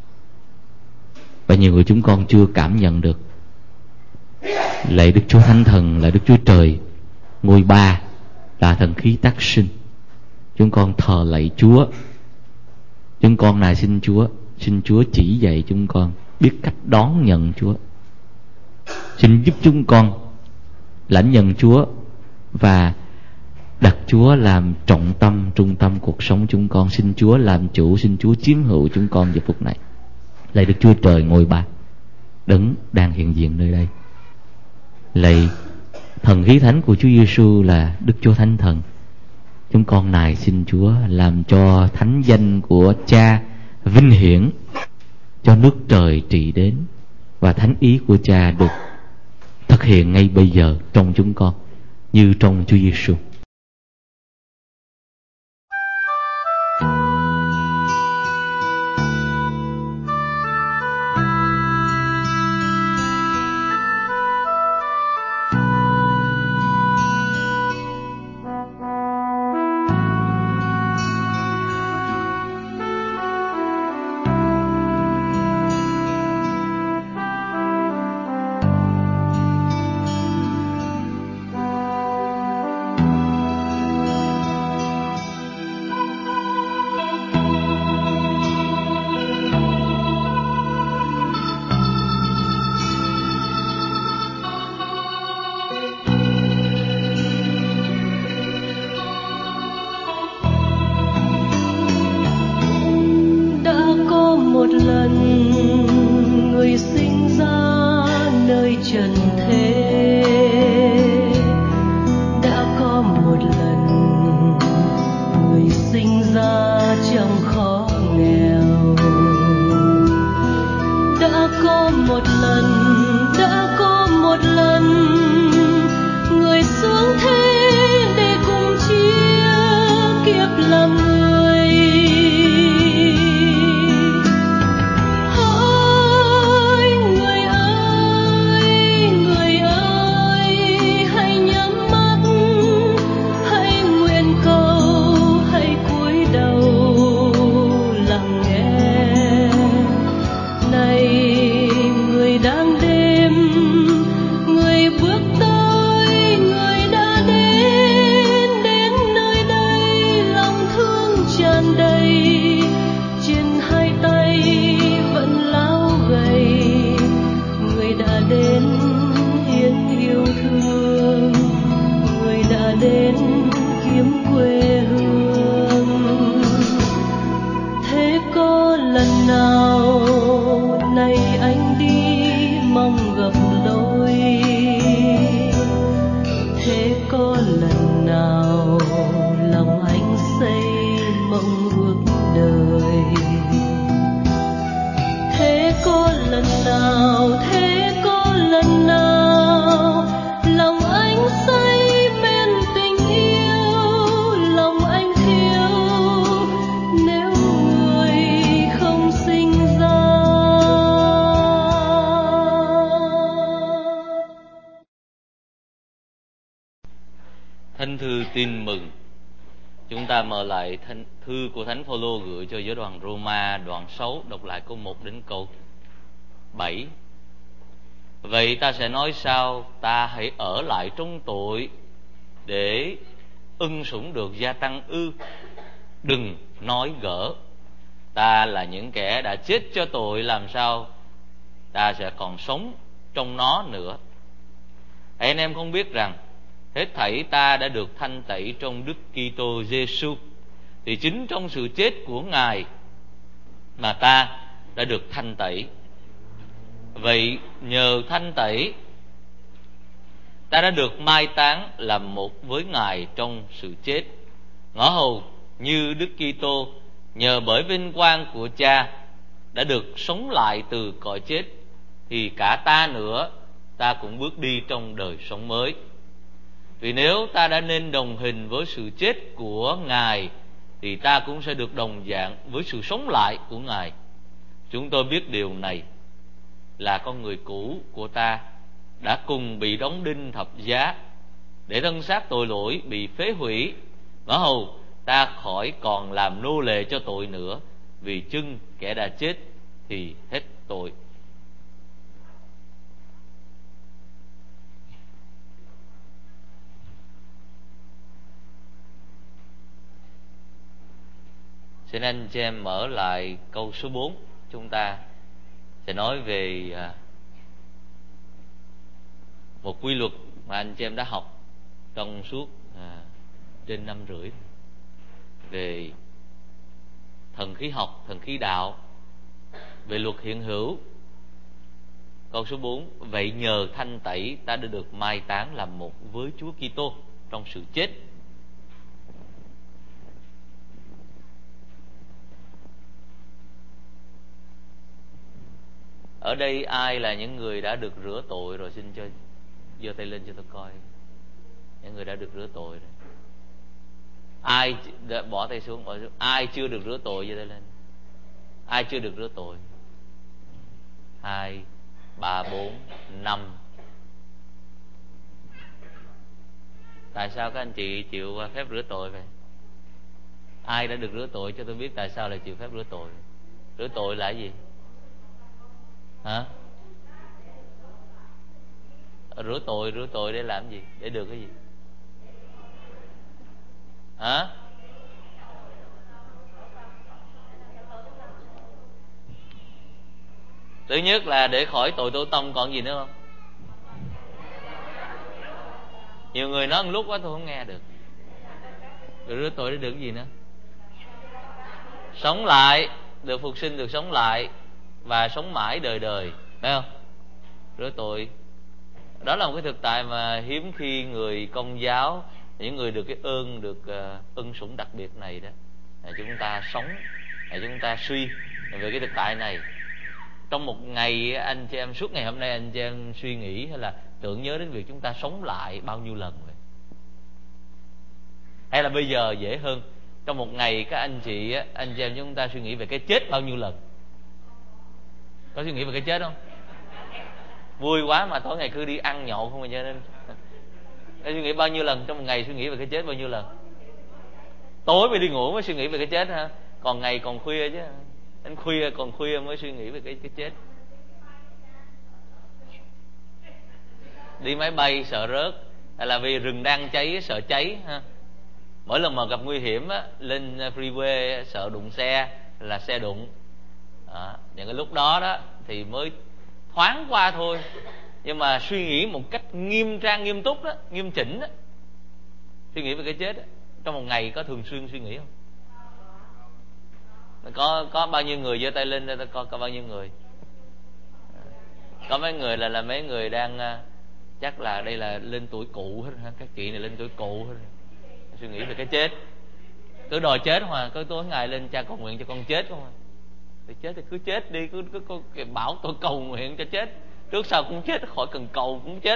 và nhiều người chúng con chưa cảm nhận được. Lạy Đức Chúa Thánh Thần, là Đức Chúa Trời ngôi ba, là thần khí tác sinh. Chúng con thờ lạy Chúa. Chúng con này xin Chúa chỉ dạy chúng con biết cách đón nhận Chúa. Xin giúp chúng con lãnh nhận Chúa và đặt Chúa làm trọng tâm, trung tâm cuộc sống chúng con. Xin Chúa làm chủ, xin Chúa chiếm hữu chúng con giờ phút này. Lạy Đức Chúa Trời ngôi ba, đấng đang hiện diện nơi đây. Lạy thần khí thánh của Chúa Giêsu là Đức Chúa Thánh Thần. Chúng con nài xin Chúa làm cho thánh danh của Cha vinh hiển, cho nước trời trị đến, và thánh ý của Cha được thực hiện ngay bây giờ trong chúng con như trong Chúa Giêsu. nào thế có lần nào lòng anh say bên tình yêu, lòng anh thiếu nếu người không sinh ra. Thánh thư Tin Mừng. Chúng ta mở lại thư của Thánh Phaolô gửi cho giáo đoàn Roma đoạn 6, đọc lại câu 1 đến câu 7. Vậy ta sẽ nói sao? Ta hãy ở lại trong tội để ân sủng được gia tăng ư? Đừng nói gỡ. Ta là những kẻ đã chết cho tội, làm sao ta sẽ còn sống trong nó nữa? Hãy anh em không biết rằng hết thảy ta đã được thanh tẩy trong Đức Kitô Giêsu, thì chính trong sự chết của Ngài mà ta đã được thanh tẩy. Vậy nhờ thanh tẩy, ta đã được mai táng làm một với Ngài trong sự chết, ngõ hầu như Đức Kitô nhờ bởi vinh quang của Cha đã được sống lại từ cõi chết, thì cả ta nữa, ta cũng bước đi trong đời sống mới. Vì nếu ta đã nên đồng hình với sự chết của Ngài, thì ta cũng sẽ được đồng dạng với sự sống lại của Ngài. Chúng tôi biết điều này là con người cũ của ta đã cùng bị đóng đinh thập giá, để thân xác tội lỗi bị phế hủy, ngõ hầu ta khỏi còn làm nô lệ cho tội nữa, vì chưng kẻ đã chết thì hết tội. Xin anh chị em mở lại câu số 4. Chúng ta sẽ nói về một quy luật mà anh chị em đã học trong suốt trên 5 rưỡi về thần khí học, thần khí đạo, về luật hiện hữu. Câu số 4: vậy nhờ thanh tẩy ta đã được mai táng làm một với Chúa Kitô trong sự chết. Ở đây ai là những người đã được rửa tội rồi? Xin cho giơ tay lên cho tôi coi. Những người đã được rửa tội rồi. Ai bỏ tay xuống, ai chưa được rửa tội giơ tay lên. Ai chưa được rửa tội? 2, 3, 4, 5. Tại sao các anh chị chịu phép rửa tội vậy? Ai đã được rửa tội cho tôi biết tại sao lại chịu phép rửa tội? Rửa tội là gì? Hả? Rửa tội để làm gì? Để được cái gì? Hả? Thứ nhất là để khỏi tội tổ tông, còn gì nữa không? Nhiều người nói một lúc quá tôi không nghe được. Rồi rửa tội để được cái gì nữa? Sống lại, được phục sinh, được sống lại và sống mãi đời đời, phải không? Rửa tội đó là một cái thực tại mà hiếm khi người Công giáo, những người được cái ơn, được ân sủng đặc biệt này đó, chúng ta sống, chúng ta suy về cái thực tại này. Trong một ngày, anh chị em suốt ngày hôm nay anh chị em suy nghĩ hay là tưởng nhớ đến việc chúng ta sống lại bao nhiêu lần vậy? Hay là bây giờ dễ hơn, trong một ngày các anh chị em chúng ta suy nghĩ về cái chết bao nhiêu lần? Có suy nghĩ về cái chết không? Vui quá mà tối ngày cứ đi ăn nhậu không, cho nên suy nghĩ bao nhiêu lần trong một ngày, suy nghĩ về cái chết bao nhiêu lần? Tối mới đi ngủ mới suy nghĩ về cái chết ha, còn ngày còn khuya chứ, đến khuya còn khuya mới suy nghĩ về cái chết. Đi máy bay sợ rớt, hay là vì rừng đang cháy sợ cháy ha. Mỗi lần mà gặp nguy hiểm á, lên freeway sợ đụng xe, là xe đụng. Những cái lúc đó đó thì mới thoáng qua thôi, nhưng mà suy nghĩ một cách nghiêm trang, nghiêm túc đó, nghiêm chỉnh đó, suy nghĩ về cái chết đó, trong một ngày có thường xuyên suy nghĩ không? Có bao nhiêu người giơ tay lên để ta có bao nhiêu người? Có mấy người là mấy người đang chắc là đây là lên tuổi cụ hết ha, các chị này lên tuổi cụ hết, suy nghĩ về cái chết, cứ đòi chết mà cứ tối ngày lên cha cầu nguyện cho con chết không à. Thì chết thì cứ chết đi, cứ bảo tôi cầu nguyện cho chết, trước sau cũng chết, khỏi cần cầu cũng chết.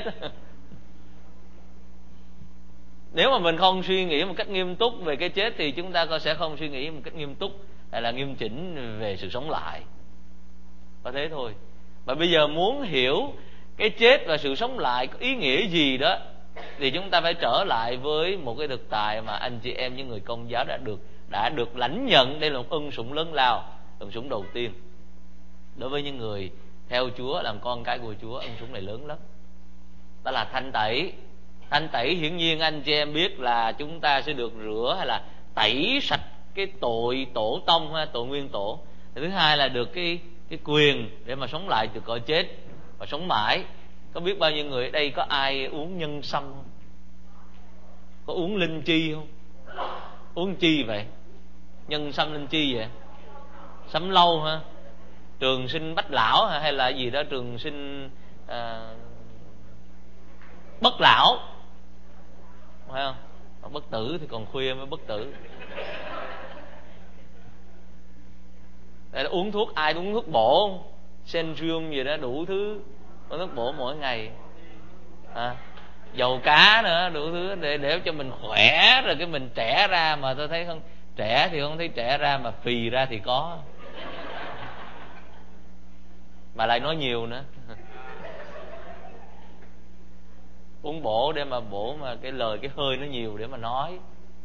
Nếu mà mình không suy nghĩ một cách nghiêm túc về cái chết thì chúng ta sẽ không suy nghĩ một cách nghiêm túc hay là nghiêm chỉnh về sự sống lại. Có thế thôi. Và bây giờ muốn hiểu cái chết và sự sống lại có ý nghĩa gì đó thì chúng ta phải trở lại với một cái thực tại mà anh chị em những người Công giáo đã được lãnh nhận. Đây là một ân sủng lớn lao, ân sủng đầu tiên đối với những người theo Chúa, làm con cái của Chúa. Ân sủng này lớn lắm, đó là thanh tẩy. Thanh tẩy hiển nhiên anh chị em biết là chúng ta sẽ được rửa hay là tẩy sạch cái tội tổ tông, tội nguyên tổ. Thứ hai là được cái quyền để mà sống lại từ cõi chết và sống mãi. Có biết bao nhiêu người ở đây có ai uống nhân sâm không? Có uống linh chi không? Uống chi vậy? Nhân sâm linh chi vậy? Sâm lâu ha? Trường sinh bách lão hay là gì đó, trường sinh bất lão, phải không? Còn bất tử thì còn khuya mới bất tử. Đây là uống thuốc, ai uống thuốc bổ không? Centrium gì đó, đủ thứ, uống thuốc bổ mỗi ngày. Dầu cá nữa, đủ thứ để cho mình khỏe, rồi cái mình trẻ ra. Mà tôi thấy không, trẻ thì không thấy trẻ ra, mà phì ra thì có, mà lại nói nhiều nữa. Uống bổ để mà bổ mà cái lời cái hơi nó nhiều để mà nói.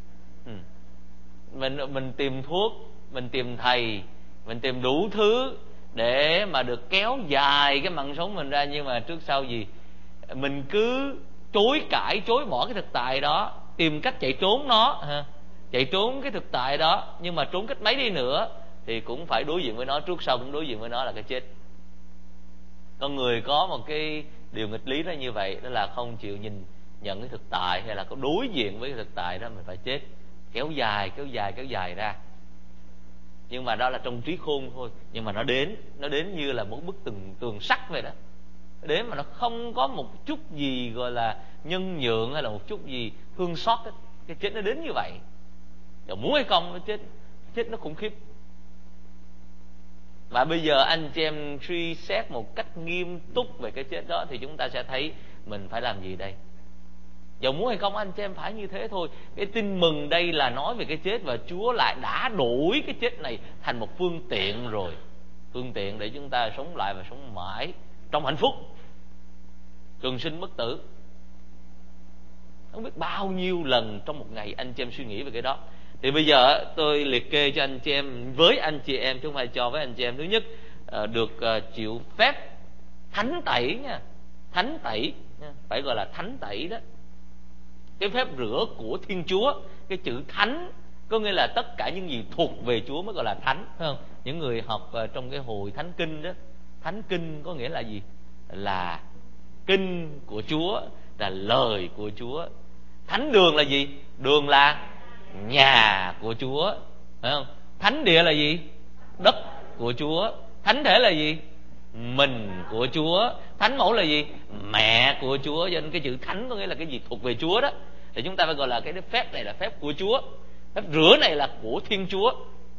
Mình tìm thuốc, mình tìm thầy, mình tìm đủ thứ để mà được kéo dài cái mạng sống mình ra. Nhưng mà trước sau gì mình cứ chối cãi, chối bỏ cái thực tại đó, tìm cách chạy trốn nó, chạy trốn cái thực tại đó. Nhưng mà trốn cách mấy đi nữa thì cũng phải đối diện với nó, trước sau cũng đối diện với nó là cái chết. Con người có một cái điều nghịch lý đó như vậy, đó là không chịu nhìn nhận cái thực tại, hay là có đối diện với cái thực tại đó, mình phải chết, kéo dài ra. Nhưng mà đó là trong trí khôn thôi. Nhưng mà nó đến như là một bức tường sắt vậy đó. Nó đến mà nó không có một chút gì gọi là nhân nhượng hay là một chút gì thương xót hết. Cái chết nó đến như vậy, rồi muốn hay không, nó chết nó khủng khiếp. Và bây giờ anh chị em suy xét một cách nghiêm túc về cái chết đó thì chúng ta sẽ thấy mình phải làm gì đây. Dầu muốn hay không, anh chị em phải như thế thôi. Cái tin mừng đây là nói về cái chết, và Chúa lại đã đổi cái chết này thành một phương tiện rồi. Phương tiện để chúng ta sống lại và sống mãi trong hạnh phúc, trường sinh bất tử. Không biết bao nhiêu lần trong một ngày anh chị em suy nghĩ về cái đó. Thì bây giờ tôi liệt kê cho anh chị em, với anh chị em chứ không phải cho với anh chị em. Thứ nhất, được chịu phép thánh tẩy nha. Thánh tẩy nha, phải gọi là thánh tẩy đó. Cái phép rửa của Thiên Chúa. Cái chữ thánh có nghĩa là tất cả những gì thuộc về Chúa mới gọi là thánh, phải không? Những người học trong cái hội thánh kinh đó, thánh kinh có nghĩa là gì? Là kinh của Chúa, là lời của Chúa. Thánh đường là gì? Đường là nhà của Chúa, phải không? Thánh địa là gì? Đất của Chúa. Thánh thể là gì? Mình của Chúa. Thánh mẫu là gì? Mẹ của Chúa. Cho nên cái chữ thánh có nghĩa là cái gì thuộc về Chúa đó. Thì chúng ta phải gọi là cái phép này là phép của Chúa. Phép rửa này là của Thiên Chúa.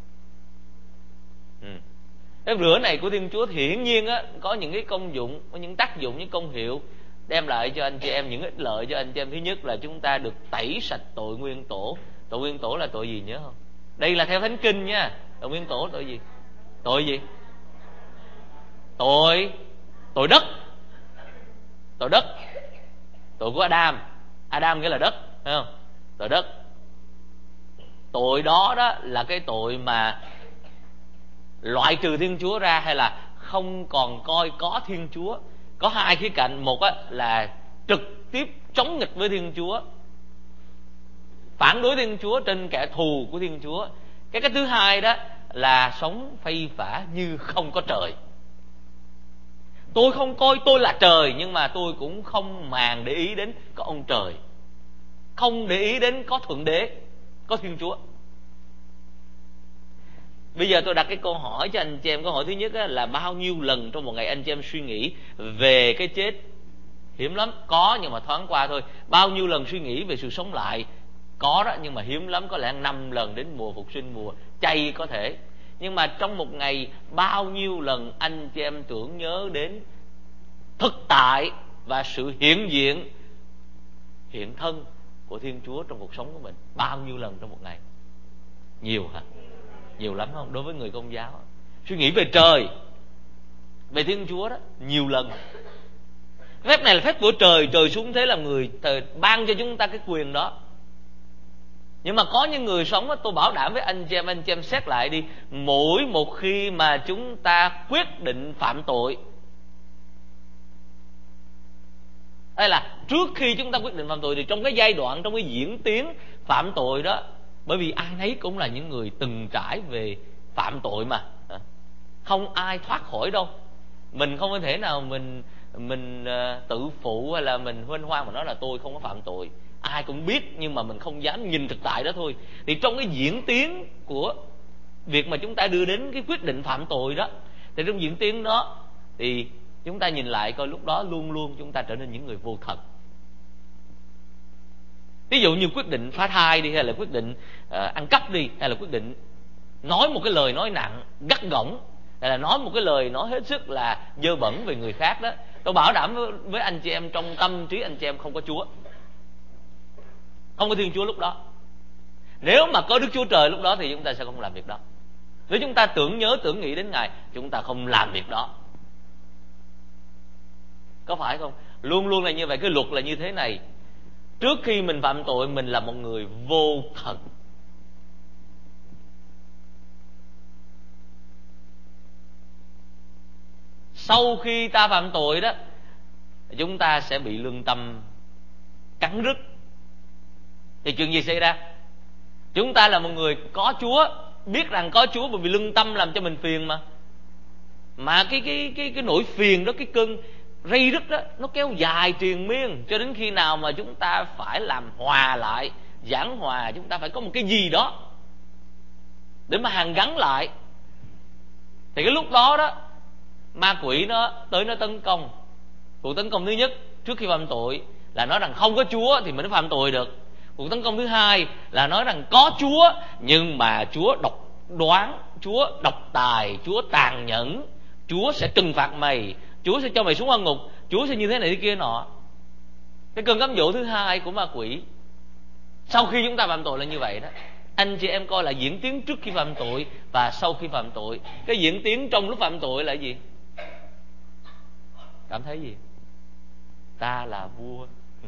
Phép rửa này của Thiên Chúa thì hiển nhiên á, có những cái công dụng, có những tác dụng, những công hiệu đem lại cho anh chị em những ích lợi cho anh chị em. Thứ nhất là chúng ta được tẩy sạch tội nguyên tổ. Tội nguyên tổ là tội gì nhớ không? Đây là theo Thánh Kinh nha. Tội nguyên tổ tội gì? Tội gì? Tội đất. Tội đất. Tội của Adam. Adam nghĩa là đất, phải không? Tội đất. Tội đó đó là cái tội mà loại trừ Thiên Chúa ra, hay là không còn coi có Thiên Chúa. Có hai khía cạnh. Một á, là trực tiếp chống nghịch với Thiên Chúa, phản đối Thiên Chúa, trên kẻ thù của Thiên Chúa. Cái thứ hai đó là sống phây phả như không có trời. Tôi không coi tôi là trời, nhưng mà tôi cũng không màng để ý đến có ông trời, không để ý đến có Thượng Đế, có Thiên Chúa. Bây giờ tôi đặt cái câu hỏi cho anh chị em. Câu hỏi thứ nhất là bao nhiêu lần trong một ngày anh chị em suy nghĩ về cái chết? Hiếm lắm, có nhưng mà thoáng qua thôi. Bao nhiêu lần suy nghĩ về sự sống lại? Có đó, nhưng mà hiếm lắm, có lẽ 5 lần đến mùa phục sinh, mùa chay có thể. Nhưng mà trong một ngày bao nhiêu lần anh chị em tưởng nhớ đến thực tại và sự hiện diện, hiện thân của Thiên Chúa trong cuộc sống của mình? Bao nhiêu lần trong một ngày? Nhiều hả? Nhiều lắm không? Đối với người Công giáo, suy nghĩ về trời, về Thiên Chúa đó, nhiều lần. Phép này là phép của trời, trời xuống thế là người ban cho chúng ta cái quyền đó. Nhưng mà có những người sống đó, tôi bảo đảm với anh chị em xét lại đi, mỗi một khi mà chúng ta quyết định phạm tội, hay là trước khi chúng ta quyết định phạm tội, thì trong cái giai đoạn, trong cái diễn tiến phạm tội đó, bởi vì ai nấy cũng là những người từng trải về phạm tội mà, không ai thoát khỏi đâu. Mình không có thể nào mình tự phụ hay là mình huênh hoang mà nói là tôi không có phạm tội. Ai cũng biết, nhưng mà mình không dám nhìn thực tại đó thôi. Thì trong cái diễn tiến của việc mà chúng ta đưa đến cái quyết định phạm tội đó, thì trong diễn tiến đó thì chúng ta nhìn lại coi lúc đó luôn luôn chúng ta trở nên những người vô thật. Ví dụ như quyết định phá thai đi, hay là quyết định ăn cắp đi, hay là quyết định nói một cái lời nói nặng, gắt gỏng, hay là nói một cái lời nói hết sức là dơ bẩn về người khác đó, tôi bảo đảm với anh chị em, trong tâm trí anh chị em không có Chúa, không có Thiên Chúa lúc đó. Nếu mà có Đức Chúa Trời lúc đó thì chúng ta sẽ không làm việc đó. Nếu chúng ta tưởng nhớ, tưởng nghĩ đến Ngài, chúng ta không làm việc đó. Có phải không? Luôn luôn là như vậy. Cái luật là như thế này: trước khi mình phạm tội, mình là một người vô thật. Sau khi ta phạm tội đó, chúng ta sẽ bị lương tâm cắn rứt. Thì chuyện gì xảy ra? Chúng ta là một người có Chúa, biết rằng có Chúa, bởi vì lương tâm làm cho mình phiền mà cái nỗi phiền đó, cái cơn rây rứt đó, nó kéo dài triền miên cho đến khi nào mà chúng ta phải làm hòa lại, giảng hòa. Chúng ta phải có một cái gì đó để mà hàn gắn lại. Thì cái lúc đó đó, ma quỷ nó tới, nó tấn công. Cuộc tấn công thứ nhất trước khi phạm tội là nói rằng không có Chúa thì mình mới phạm tội được. Cuộc tấn công thứ hai là nói rằng có Chúa, nhưng mà Chúa độc đoán, Chúa độc tài, Chúa tàn nhẫn, Chúa sẽ trừng phạt mày, Chúa sẽ cho mày xuống hỏa ngục, Chúa sẽ như thế này thế kia nọ. Cái cơn cám dỗ thứ hai của ma quỷ sau khi chúng ta phạm tội là như vậy đó. Anh chị em coi là diễn tiến trước khi phạm tội và sau khi phạm tội. Cái diễn tiến trong lúc phạm tội là gì? Cảm thấy gì? Ta là vua.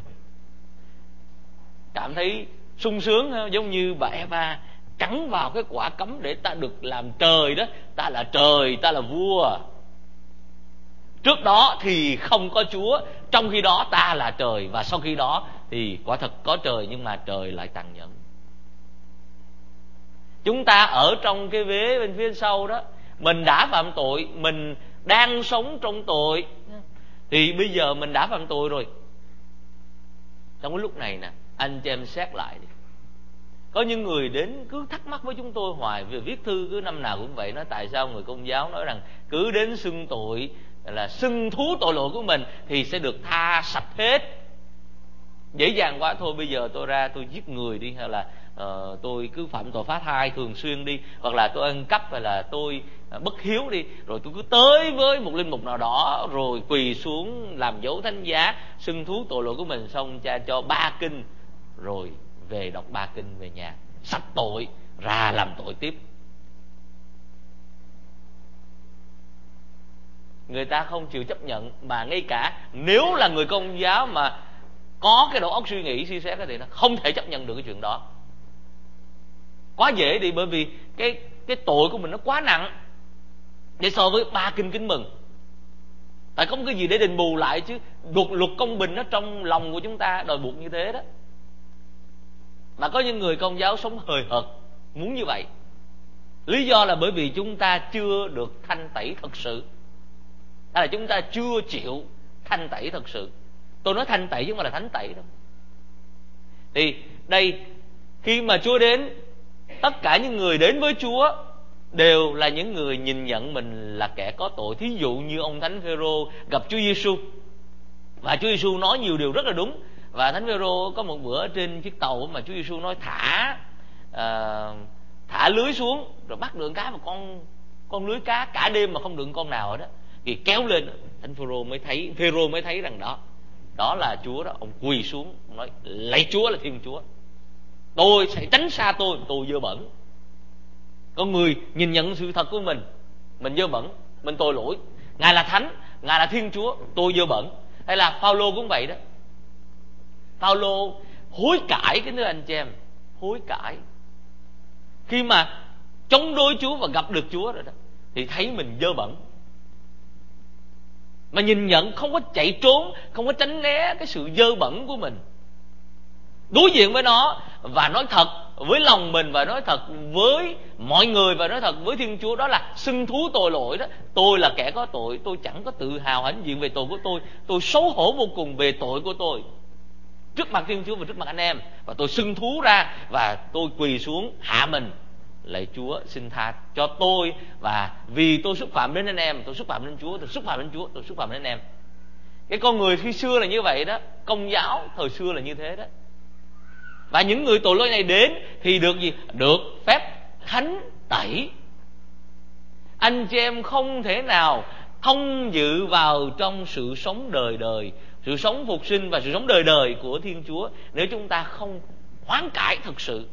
Cảm thấy sung sướng không? Giống như bà Eva cắn vào cái quả cấm để ta được làm trời đó. Ta là trời, ta là vua. Trước đó thì không có Chúa, trong khi đó ta là trời. Và sau khi đó thì quả thật có trời, nhưng mà trời lại tàn nhẫn. Chúng ta ở trong cái vế bên phía sau đó, mình đã phạm tội, mình đang sống trong tội. Thì bây giờ mình đã phạm tội rồi. Trong cái lúc này nè, anh chị em xét lại đi. Có những người đến cứ thắc mắc với chúng tôi hoài, vì viết thư cứ năm nào cũng vậy, nói tại sao người Công giáo nói rằng cứ đến xưng tội, là xưng thú tội lỗi của mình thì sẽ được tha sạch hết. Dễ dàng quá, thôi bây giờ tôi ra tôi giết người đi, hay là tôi cứ phạm tội phá thai thường xuyên đi, hoặc là tôi ăn cắp, hay là tôi bất hiếu đi, rồi tôi cứ tới với một linh mục nào đó rồi quỳ xuống làm dấu thánh giá, xưng thú tội lỗi của mình, xong cha cho 3 kinh, rồi về đọc 3 kinh về nhà, sạch tội ra làm tội tiếp. Người ta không chịu chấp nhận, mà ngay cả nếu là người Công giáo mà có cái đầu óc suy nghĩ suy xét thì nó không thể chấp nhận được cái chuyện đó. Quá dễ đi, bởi vì cái tội của mình nó quá nặng để so với 3 kinh kính mừng. Tại có một cái gì để đền bù lại chứ. Luật công bình nó trong lòng của chúng ta đòi buộc như thế đó. Mà có những người Công giáo sống hời hợt muốn như vậy. Lý do là bởi vì chúng ta chưa được thanh tẩy thật sự, hay là chúng ta chưa chịu thanh tẩy thật sự. Tôi nói thanh tẩy chứ không phải là thánh tẩy đâu. Thì đây, khi mà Chúa đến, tất cả những người đến với Chúa đều là những người nhìn nhận mình là kẻ có tội. Thí dụ như ông Thánh Phêrô gặp Chúa Giêsu, và Chúa Giêsu nói nhiều điều rất là đúng. Và Thánh Phêrô có một bữa trên chiếc tàu mà Chúa Giêsu nói thả thả lưới xuống rồi bắt được cá, mà con lưới cá cả đêm mà không được con nào hết đó, thì kéo lên. Thánh Phêrô mới thấy rằng đó là Chúa đó. Ông quỳ xuống, ông nói: lạy Chúa là Thiên Chúa, tôi sẽ tránh xa tôi dơ bẩn. Con người nhìn nhận sự thật của mình dơ bẩn, mình tội lỗi. Ngài là Thánh, Ngài là Thiên Chúa, tôi dơ bẩn. Hay là Phaolô cũng vậy đó. Phaolô hối cải, cái nơi anh chị em, hối cải khi mà chống đối Chúa và gặp được Chúa rồi đó, thì thấy mình dơ bẩn, mà nhìn nhận, không có chạy trốn, không có tránh né cái sự dơ bẩn của mình, đối diện với nó và nói thật với lòng mình, và nói thật với mọi người, và nói thật với Thiên Chúa. Đó là xưng thú tội lỗi đó. Tôi là kẻ có tội, tôi chẳng có tự hào hãnh diện về tội của tôi xấu hổ vô cùng về tội của tôi trước mặt Thiên Chúa và trước mặt anh em, và tôi xưng thú ra và tôi quỳ xuống hạ mình: lạy Chúa, xin tha cho tôi, và vì tôi xúc phạm đến anh em, tôi xúc phạm đến Chúa, tôi xúc phạm đến Chúa, tôi xúc phạm đến anh em. Cái con người khi xưa là như vậy đó, Công giáo thời xưa là như thế đó. Và những người tội lỗi này đến thì được gì? Được phép thánh tẩy. Anh chị em không thể nào thông dự vào trong sự sống đời đời, sự sống phục sinh và sự sống đời đời của Thiên Chúa nếu chúng ta không hoán cải thực sự.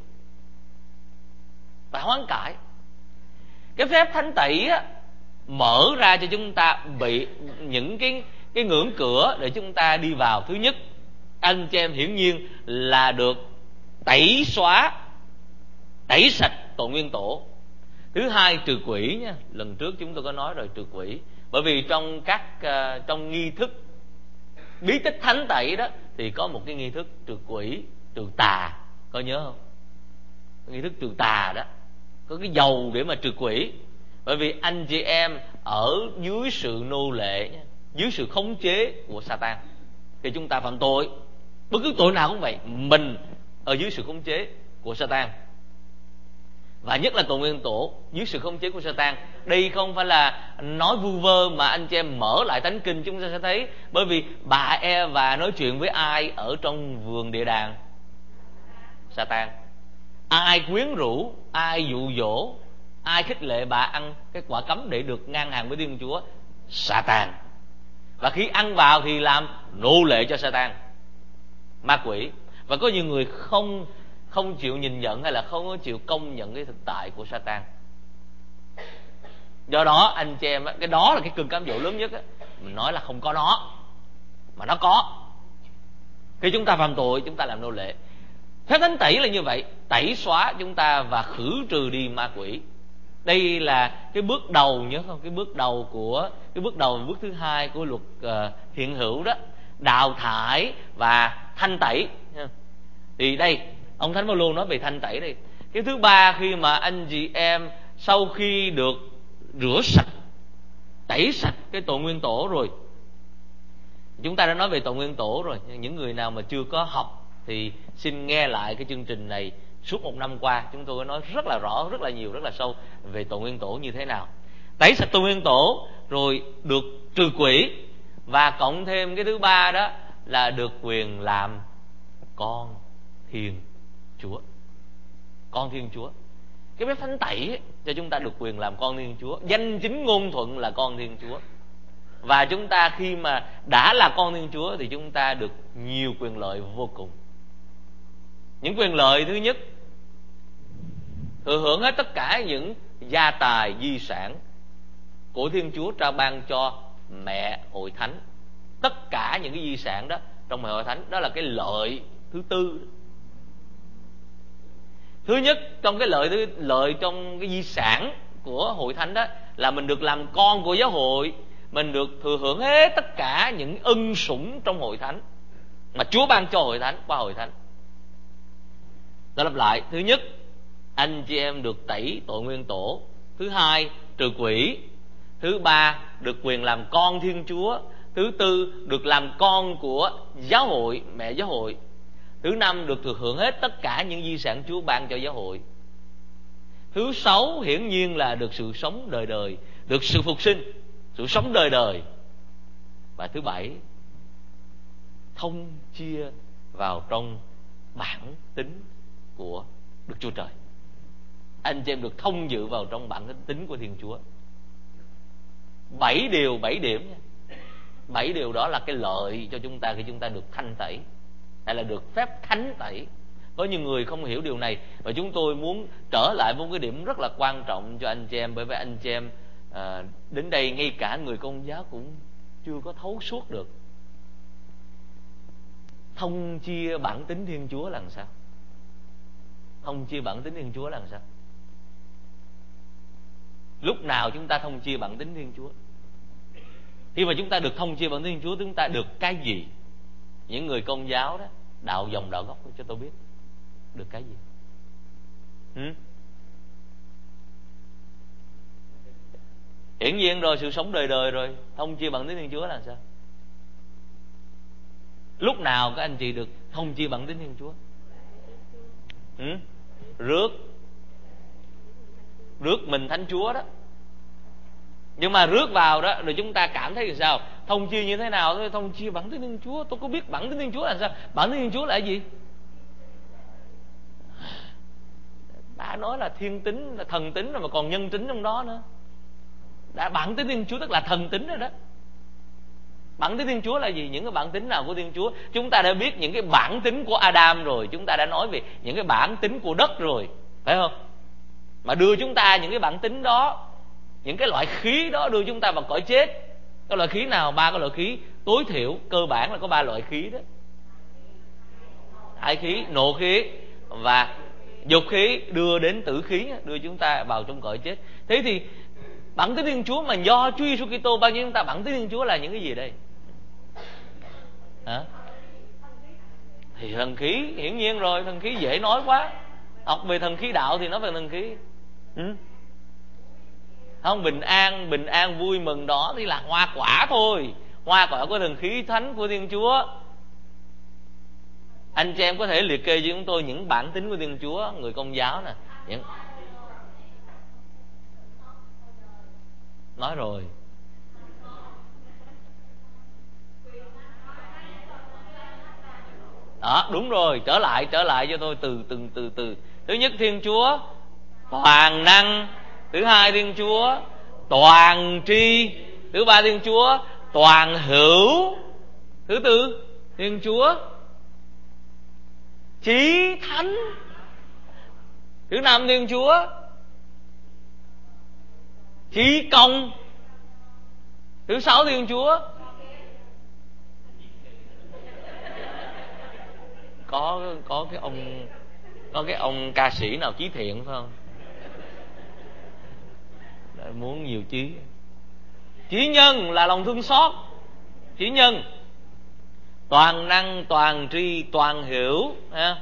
Và hoán cải, cái phép thánh tẩy á, mở ra cho chúng ta bị những cái ngưỡng cửa để chúng ta đi vào. Thứ nhất, anh chị em hiển nhiên là được tẩy xóa, tẩy sạch tội nguyên tổ. Thứ hai, trừ quỷ nha. Lần trước chúng tôi có nói rồi, trừ quỷ. Bởi vì trong nghi thức bí tích thánh tẩy đó thì có một cái nghi thức trừ quỷ, trừ tà, có nhớ không? Nghi thức trừ tà đó, có cái dầu để mà trừ quỷ. Bởi vì anh chị em ở dưới sự nô lệ, dưới sự khống chế của Satan, thì chúng ta phạm tội, bất cứ tội nào cũng vậy, mình ở dưới sự khống chế của Satan. Và nhất là tội nguyên tổ dưới sự khống chế của Satan. Đây không phải là nói vu vơ, mà anh chị em mở lại Thánh Kinh chúng ta sẽ thấy. Bởi vì bà Eva nói chuyện với ai ở trong vườn địa đàng? Satan. Ai quyến rũ, ai dụ dỗ, ai khích lệ bà ăn cái quả cấm để được ngang hàng với Thiên Chúa? Satan. Và khi ăn vào thì làm nô lệ cho Satan, ma quỷ. Và có nhiều người không chịu nhìn nhận hay là không có chịu công nhận cái thực tại của Satan. Do đó anh chị em, cái đó là cái cơn cám dỗ lớn nhất á. Mình nói là không có nó, mà nó có. Khi chúng ta phạm tội, chúng ta làm nô lệ. Phép thánh tẩy là như vậy, tẩy xóa chúng ta và khử trừ đi ma quỷ. Đây là cái bước đầu, nhớ không? Cái bước đầu bước thứ hai của luật hiện hữu đó, đào thải và thanh tẩy. Thì đây, ông Thánh Phaolô nói về thanh tẩy đây. Cái thứ ba, khi mà anh chị em sau khi được rửa sạch, tẩy sạch cái tội nguyên tổ rồi, chúng ta đã nói về tội nguyên tổ rồi. Những người nào mà chưa có học thì xin nghe lại cái chương trình này. Suốt một năm qua chúng tôi có nói rất là rõ, rất là nhiều, rất là sâu về tội nguyên tổ như thế nào. Tẩy sạch tội nguyên tổ rồi được trừ quỷ, và cộng thêm cái thứ ba đó là được quyền làm con Thiên Chúa. Con Thiên Chúa. Cái phép thánh tẩy ấy, cho chúng ta được quyền làm con Thiên Chúa. Danh chính ngôn thuận là con Thiên Chúa. Và chúng ta khi mà đã là con Thiên Chúa thì chúng ta được nhiều quyền lợi vô cùng. Những quyền lợi thứ nhất, thừa hưởng hết tất cả những gia tài, di sản của Thiên Chúa trao ban cho mẹ hội thánh. Tất cả những cái di sản đó trong mẹ hội thánh, đó là cái lợi thứ tư. Thứ nhất, trong cái lợi trong cái di sản của hội thánh đó là mình được làm con của giáo hội, mình được thừa hưởng hết tất cả những ân sủng trong hội thánh mà Chúa ban cho hội thánh qua hội thánh. Tôi lặp lại, thứ nhất, anh chị em được tẩy tội nguyên tổ. Thứ hai, trừ quỷ. Thứ ba, được quyền làm con Thiên Chúa. Thứ tư, được làm con của giáo hội, mẹ giáo hội. Thứ năm, được thừa hưởng hết tất cả những di sản Chúa ban cho giáo hội. Thứ sáu, hiển nhiên là được sự sống đời đời, được sự phục sinh, sự sống đời đời. Và thứ bảy, thông chia vào trong bản tính của Đức Chúa Trời. anh chị em được thông dự vào trong bản tính của Thiên Chúa. 7 điều, 7 điểm nha. 7 điều đó là cái lợi cho chúng ta khi chúng ta được thanh tẩy, hay là được phép thánh tẩy. Có nhiều người không hiểu điều này, và chúng tôi muốn trở lại một cái điểm rất là quan trọng cho anh chị em, bởi vì anh chị em đến đây ngay cả người Công giáo cũng chưa có thấu suốt được. Thông chia bản tính Thiên Chúa là làm sao? Thông chia bản tính Thiên Chúa là làm sao? Lúc nào chúng ta thông chia bản tính Thiên Chúa? Khi mà chúng ta được thông chia bản tính Thiên Chúa, chúng ta được cái gì? Những người Công giáo đó, đạo dòng đạo gốc cho tôi biết được cái gì? Hiển nhiên rồi, sự sống đời đời rồi. Thông chia bản tính Thiên Chúa là sao? Lúc nào các anh chị được thông chia bản tính Thiên Chúa? Rước mình Thánh Chúa đó. Nhưng mà rước vào đó rồi chúng ta cảm thấy là sao? Thông chia như thế nào? Thôi thông chia bản tính Thiên Chúa. Tôi có biết bản tính Thiên Chúa là sao? Bản tính Thiên Chúa là cái gì? Đã nói là thiên tính, là thần tính rồi mà còn nhân tính trong đó nữa. Đã bản tính Thiên Chúa tức là thần tính rồi đó. Bản tính Thiên Chúa là gì? Những cái bản tính nào của Thiên Chúa? Chúng ta đã biết những cái bản tính của Adam rồi. Chúng ta đã nói về những cái bản tính của đất rồi, phải không? Mà đưa chúng ta những cái bản tính đó, những cái loại khí đó đưa chúng ta vào cõi chết. Cái loại khí nào? 3 cái loại khí tối thiểu, cơ bản là có 3 loại khí đó. Ái khí, nộ khí và dục khí, đưa đến tử khí, đưa chúng ta vào trong cõi chết. Thế thì bản tính Thiên Chúa mà do Chúa Giêsu Kitô bao nhiêu chúng ta, bản tính Thiên Chúa là những cái gì đây? Hả? Thì thần khí, hiển nhiên rồi, thần khí dễ nói quá. Học về thần khí đạo thì nói về thần khí. Không, bình an vui mừng đó thì là hoa quả thôi. Hoa quả của thần khí thánh của Thiên Chúa. Anh chị em có thể liệt kê cho chúng tôi những bản tính của Thiên Chúa, người Công giáo nè. Nói rồi. Đó, đúng rồi, trở lại cho tôi từ. Thứ nhất, Thiên Chúa toàn năng. Thứ hai, Thiên Chúa toàn tri. Thứ ba, Thiên Chúa toàn hữu. Thứ tư, Thiên Chúa chí thánh. Thứ năm, Thiên Chúa chí công. Thứ sáu, Thiên Chúa có cái ông ca sĩ nào chí thiện phải không? Muốn nhiều chí. Chí nhân là lòng thương xót. Chí nhân toàn năng, toàn tri, toàn hiểu ha.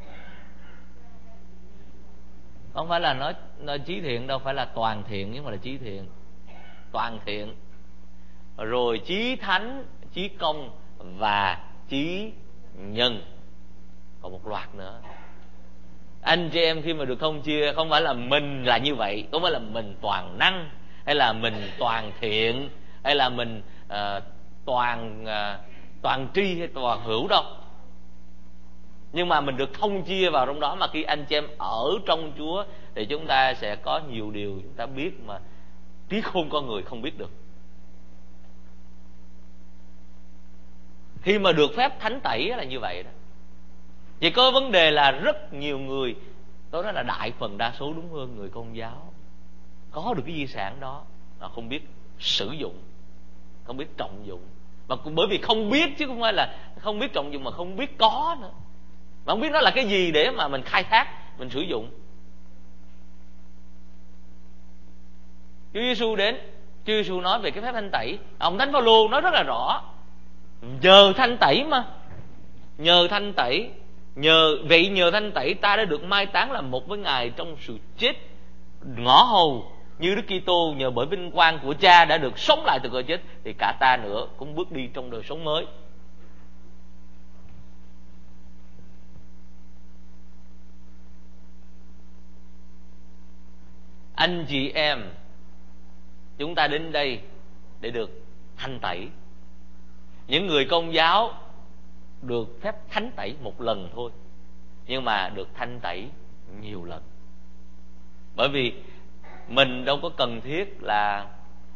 Không phải là nói chí thiện đâu, phải là toàn thiện, nhưng mà là chí thiện, toàn thiện. Rồi chí thánh, chí công và chí nhân. Còn một loạt nữa. Anh chị em khi mà được thông chia, không phải là mình là như vậy, không phải là mình toàn năng, hay là mình toàn thiện, hay là mình toàn tri hay toàn hữu đâu. Nhưng mà mình được thông chia vào trong đó. Mà khi anh chị em ở trong Chúa thì chúng ta sẽ có nhiều điều chúng ta biết mà trí khôn con người không biết được. Khi mà được phép thánh tẩy là như vậy đó. Chỉ có vấn đề là rất nhiều người, tôi nói là đại phần đa số đúng hơn, người Công giáo có được cái di sản đó mà không biết sử dụng, không biết trọng dụng. Mà cũng bởi vì không biết, chứ không phải là không biết trọng dụng, mà không biết có nữa, mà không biết nó là cái gì để mà mình khai thác, mình sử dụng. Chúa Giêsu đến, Chúa Giêsu nói về cái phép thanh tẩy. Ông Thánh Phaolô nói rất là rõ, nhờ thanh tẩy mà, nhờ thanh tẩy, nhờ thanh tẩy ta đã được mai táng làm một với Ngài trong sự chết ngõ hầu, như Đức Kitô nhờ bởi vinh quang của Cha đã được sống lại từ cõi chết, thì cả ta nữa cũng bước đi trong đời sống mới. Anh chị em, chúng ta đến đây để được thanh tẩy. Những người Công giáo được phép thánh tẩy một lần thôi, nhưng mà được thanh tẩy nhiều lần. Bởi vì mình đâu có cần thiết là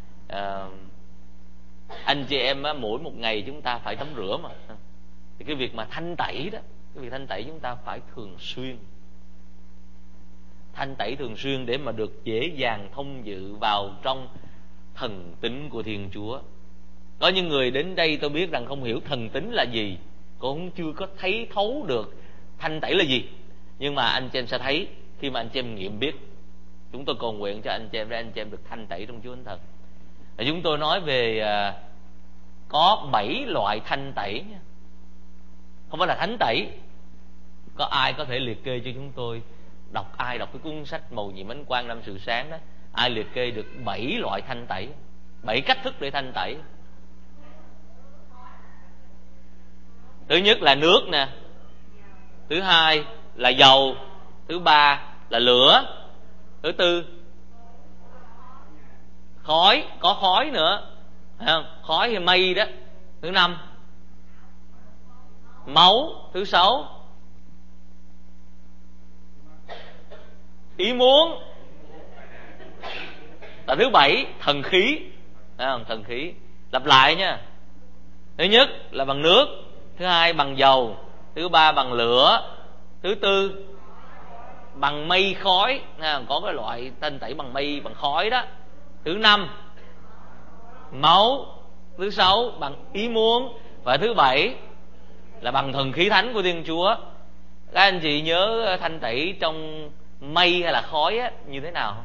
anh chị em mỗi một ngày chúng ta phải tắm rửa mà. Thì cái việc mà thanh tẩy đó, cái việc thanh tẩy chúng ta phải thường xuyên. Thanh tẩy thường xuyên để mà được dễ dàng thông dự vào trong thần tính của Thiên Chúa. Có những người đến đây tôi biết rằng không hiểu thần tính là gì, cũng chưa có thấy thấu được thanh tẩy là gì. Nhưng mà anh chị em sẽ thấy khi mà anh chị em nghiệm biết. Chúng tôi cầu nguyện cho anh chị em để anh chị em được thanh tẩy trong Chúa Thánh Thần. Chúng tôi nói về có 7 loại thanh tẩy, không phải là thánh tẩy. Có ai có thể liệt kê cho chúng tôi, ai đọc cái cuốn sách Mầu Nhiệm Ánh Quang Năm Sự Sáng đó, ai liệt kê được 7 loại thanh tẩy, 7 cách thức để thanh tẩy? Thứ nhất là nước nè, thứ hai là dầu, thứ ba là lửa, thứ tư khói, có khói nữa, phải không? Khói hay mây đó. Thứ năm máu, thứ sáu ý muốn, và thứ bảy thần khí, phải không? Thần khí. Lặp lại nha. Thứ nhất là bằng nước, thứ hai bằng dầu, thứ ba bằng lửa, thứ tư bằng mây khói, có cái loại thanh tẩy bằng mây bằng khói đó. Thứ năm máu, thứ sáu bằng ý muốn, và thứ bảy là bằng thần khí thánh của Thiên Chúa. Các anh chị nhớ thanh tẩy trong mây hay là khói á, như thế nào?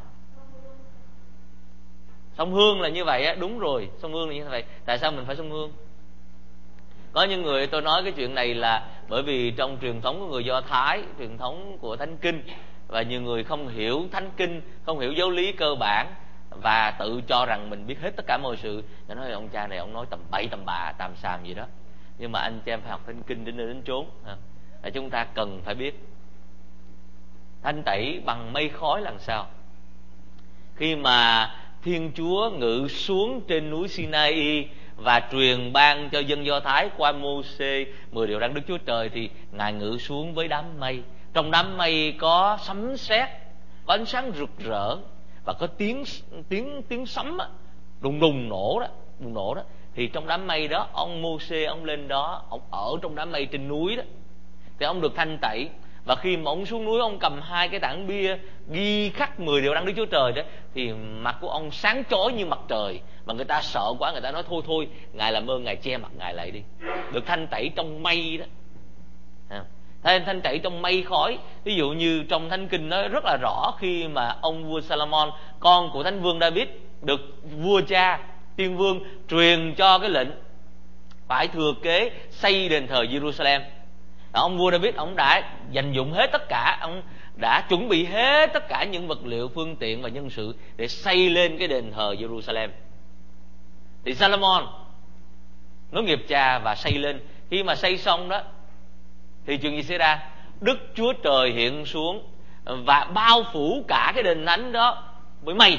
Xông hương là như vậy á, đúng rồi, xông hương là như vậy. Tại sao mình phải xông hương? Có những người, tôi nói cái chuyện này là bởi vì trong truyền thống của người Do Thái, truyền thống của Thánh Kinh, và nhiều người không hiểu Thánh Kinh, không hiểu giáo lý cơ bản, và tự cho rằng mình biết hết tất cả mọi sự. Nó nói ông cha này ông nói tầm bậy tầm bạ tàm xàm gì đó. Nhưng mà anh chị em phải học Thánh Kinh đến nơi đến chốn. Chúng ta cần phải biết thanh tẩy bằng mây khói làm sao. Khi mà Thiên Chúa ngự xuống trên núi Sinai và truyền ban cho dân Do Thái qua Mô-sê 10 điều răn Đức Chúa Trời, thì Ngài ngự xuống với đám mây. Trong đám mây có sấm sét, có ánh sáng rực rỡ, và có tiếng sấm á, đùng đùng nổ đó. Thì trong đám mây đó, ông Mô-sê ông lên đó, ông ở trong đám mây trên núi đó, thì ông được thanh tẩy. Và khi mà ông xuống núi, ông cầm 2 cái tảng bia ghi khắc 10 điều răn Đức Chúa Trời đó, thì mặt của ông sáng chói như mặt trời. Mà người ta sợ quá, người ta nói thôi Ngài làm ơn Ngài che mặt Ngài lại đi. Được thanh tẩy trong mây đó. Thanh tẩy trong mây khói. Ví dụ như trong Thánh Kinh nói rất là rõ, khi mà ông vua Salomon, con của Thánh vương David, được vua cha Tiên vương truyền cho cái lệnh phải thừa kế xây đền thờ Jerusalem. Ông vua David, ông đã dành dụng hết tất cả, ông đã chuẩn bị hết tất cả những vật liệu, phương tiện và nhân sự để xây lên cái đền thờ Jerusalem. Thì Salomon nối nghiệp cha và xây lên. Khi mà xây xong đó, thì chuyện gì xảy ra? Đức Chúa Trời hiện xuống và bao phủ cả cái đền thánh đó với mây.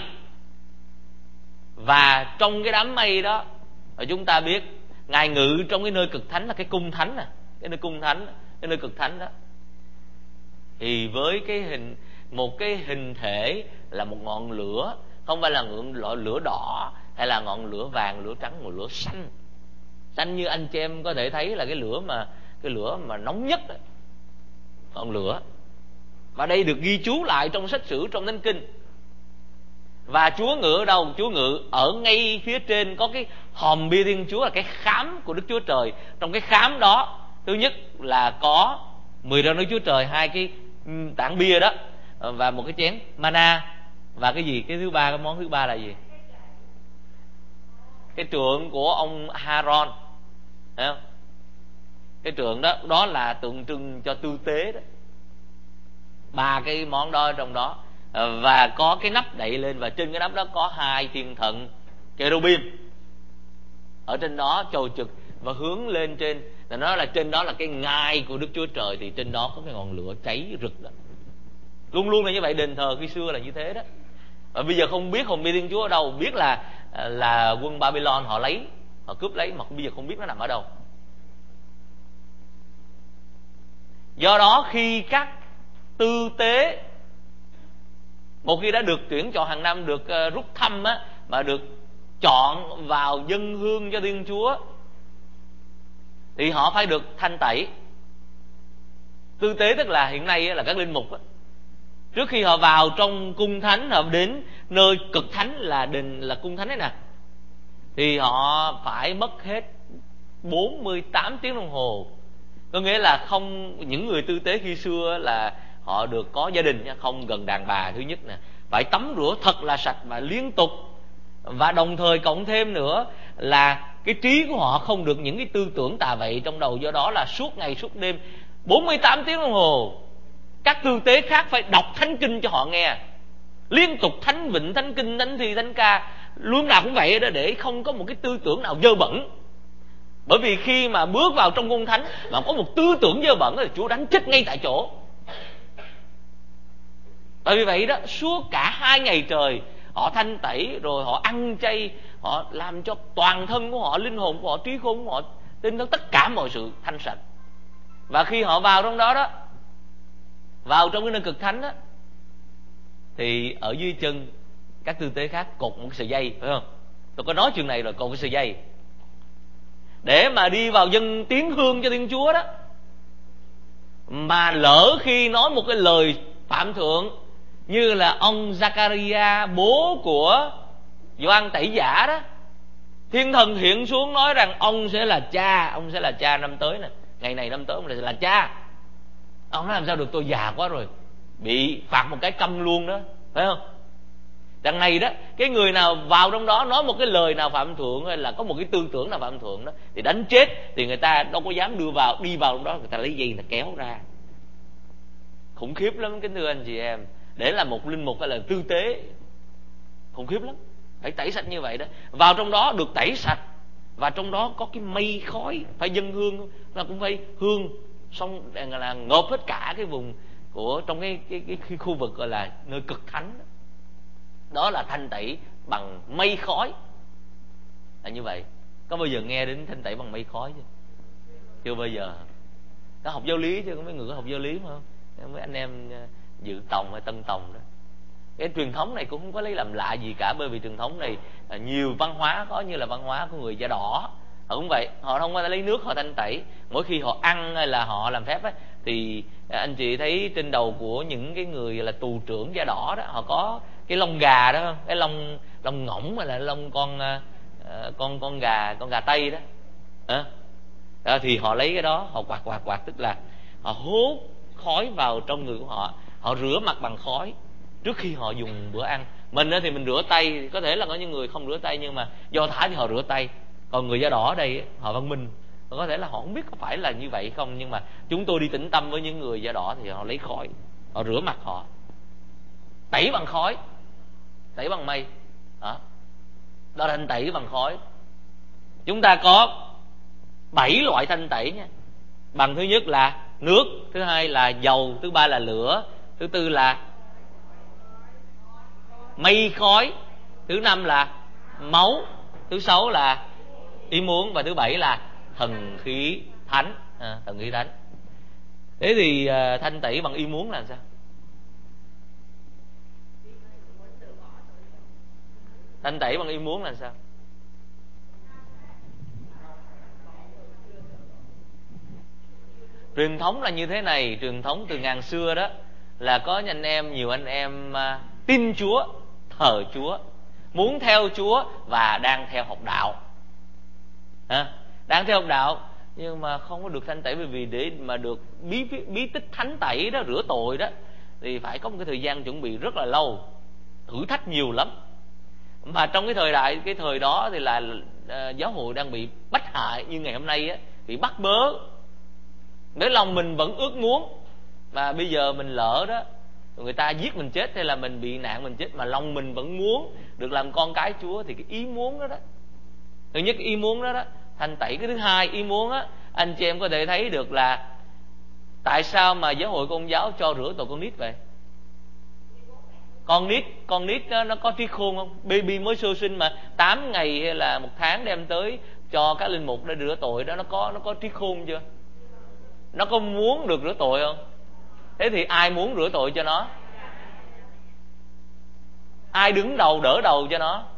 Và trong cái đám mây đó, chúng ta biết Ngài ngự trong cái nơi cực thánh, là cái cung thánh nè, cái nơi cung thánh, cái nơi cực thánh đó. Thì với một cái hình thể là một ngọn lửa, không phải là ngọn lửa đỏ hay là ngọn lửa vàng, lửa trắng, một lửa xanh. Xanh như anh chị em có thể thấy là cái lửa mà nóng nhất đó. Ngọn lửa. Và đây được ghi chú lại trong sách sử, trong Thánh Kinh. Và Chúa ngự ở đâu? Chúa ngự ở ngay phía trên có cái hòm bia Thiên Chúa, là cái khám của Đức Chúa Trời. Trong cái khám đó, thứ nhất là có 10 răn Đức Chúa Trời, 2 cái tảng bia đó, và một cái chén mana. Và cái gì? Cái món thứ ba là gì? Cái trượng của ông Aaron, thấy không? Cái trượng đó là tượng trưng cho tư tế đó. 3 cái món đó trong đó. Và có cái nắp đậy lên, và trên cái nắp đó có 2 thiên thần cherubim ở trên đó chầu trực và hướng lên trên. Là nói là trên đó là cái ngai của Đức Chúa Trời, thì trên đó có cái ngọn lửa cháy rực đó. Luôn luôn là như vậy, đền thờ khi xưa là như thế đó. Và bây giờ không biết hồn bia Thiên Chúa ở đâu, biết là quân Babylon họ cướp lấy, mà bây giờ không biết nó nằm ở đâu. Do đó khi các tư tế Một khi đã được tuyển chọn hàng năm, được rút thăm á, mà được chọn vào dâng hương cho Thiên Chúa, thì họ phải được thanh tẩy. Tư tế tức là hiện nay là các linh mục á, trước khi họ vào trong cung thánh, họ đến nơi cực thánh là đình, là cung thánh ấy nè, thì họ phải mất hết 48 tiếng đồng hồ. Có nghĩa là không, những người tư tế khi xưa là họ được có gia đình, không gần đàn bà, thứ nhất nè, phải tắm rửa thật là sạch và liên tục, và đồng thời cộng thêm nữa là cái trí của họ không được những cái tư tưởng tà vậy trong đầu. Do đó là suốt ngày suốt đêm 48 tiếng đồng hồ, các tư tế khác phải đọc thánh kinh cho họ nghe liên tục, thánh vịnh, thánh kinh, thánh thi, thánh ca, luôn nào cũng vậy đó, để không có một cái tư tưởng nào dơ bẩn. Bởi vì khi mà bước vào trong cung thánh mà có một tư tưởng dơ bẩn thì Chúa đánh chết ngay tại chỗ. Bởi vì vậy đó, suốt cả 2 ngày trời họ thanh tẩy, rồi họ ăn chay, họ làm cho toàn thân của họ, linh hồn của họ, trí khôn của họ, tinh thần, tất cả mọi sự thanh sạch. Và khi họ vào trong đó đó, vào trong cái nơi cực thánh đó, thì ở dưới chân các tư tế khác cột một cái sợi dây, phải không? Tôi có nói chuyện này rồi, cột cái sợi dây để mà đi vào dâng tiếng hương cho Thiên Chúa đó. Mà lỡ khi nói một cái lời phạm thượng, như là ông Zachariah, bố của Gioan Tẩy Giả đó, thiên thần hiện xuống nói rằng ông sẽ là cha, ông sẽ là cha năm tới nè, ngày này năm tới ông là cha. Ông nói làm sao được, tôi già quá rồi, bị phạt một cái câm luôn đó, phải không? Đằng này đó, cái người nào vào trong đó nói một cái lời nào phạm thượng, hay là có một cái tư tưởng nào phạm thượng đó, thì đánh chết. Thì người ta đâu có dám đi vào trong đó, người ta lấy dây người ta kéo ra. Khủng khiếp lắm kính thưa anh chị em. Để là một linh mục hay là tư tế, khủng khiếp lắm, phải tẩy sạch như vậy đó. Vào trong đó được tẩy sạch, và trong đó có cái mây khói, phải dâng hương, nó cũng phải hương, xong là ngộp hết cả cái vùng của trong cái khu vực gọi là nơi cực thánh đó. Đó là thanh tẩy bằng mây khói, là như vậy. Có bao giờ nghe đến thanh tẩy bằng mây khói chưa? Chưa bao giờ. Có học giáo lý chứ, có mấy người có học giáo lý mà không? Mấy anh em dự tòng hay tân tòng đó. Cái truyền thống này cũng không có lấy làm lạ gì cả, bởi vì truyền thống này nhiều văn hóa có, như là văn hóa của người da đỏ, họ cũng vậy, họ không có lấy nước họ thanh tẩy. Mỗi khi họ ăn hay là họ làm phép á, thì anh chị thấy trên đầu của những cái người là tù trưởng da đỏ đó, họ có cái lông gà đó, cái lông ngỗng, hay là lông con gà tây đó. Thì họ lấy cái đó họ quạt, tức là họ hút khói vào trong người của họ. Họ rửa mặt bằng khói trước khi họ dùng bữa ăn. Mình thì mình rửa tay, có thể là có những người không rửa tay, nhưng mà Do Thái thì họ rửa tay. Còn người da đỏ ở đây họ văn minh, có thể là họ không biết có phải là như vậy không, nhưng mà chúng tôi đi tĩnh tâm với những người da đỏ thì họ lấy khói, họ rửa mặt họ, tẩy bằng khói, tẩy bằng mây. Đó là thanh tẩy bằng khói. Chúng ta có 7 loại thanh tẩy nha. Bằng thứ nhất là nước, thứ hai là dầu, thứ ba là lửa, thứ tư là mây khói, thứ năm là máu, thứ sáu là ý muốn, và thứ bảy là thần khí thánh. Thần khí thánh. Thế thì thanh tẩy bằng ý muốn là sao? Thanh tẩy bằng ý muốn là sao? Truyền thống là như thế này. Truyền thống từ ngàn xưa đó, là có nhiều anh em tin Chúa, thờ Chúa, muốn theo Chúa và đang theo học đạo. Đang theo học đạo nhưng mà không có được thanh tẩy, bởi vì để mà được bí tích thánh tẩy đó, rửa tội đó, thì phải có một cái thời gian chuẩn bị rất là lâu, thử thách nhiều lắm. Mà trong cái thời đó thì là giáo hội đang bị bách hại, như ngày hôm nay á, bị bắt bớ. Để lòng mình vẫn ước muốn, mà bây giờ mình lỡ đó, người ta giết mình chết hay là mình bị nạn mình chết, mà lòng mình vẫn muốn được làm con cái Chúa, thì cái ý muốn đó, thứ nhất ý muốn đó thanh tẩy. Cái thứ hai ý muốn á, anh chị em có thể thấy được là tại sao mà giáo hội Công giáo cho rửa tội con nít vậy? Con nít nó có trí khôn không? Baby mới sơ sinh mà 8 ngày hay là 1 tháng đem tới cho các linh mục để rửa tội đó, nó có trí khôn chưa? Nó có muốn được rửa tội không? Thế thì ai muốn rửa tội cho nó? Ai đứng đầu đỡ đầu cho nó?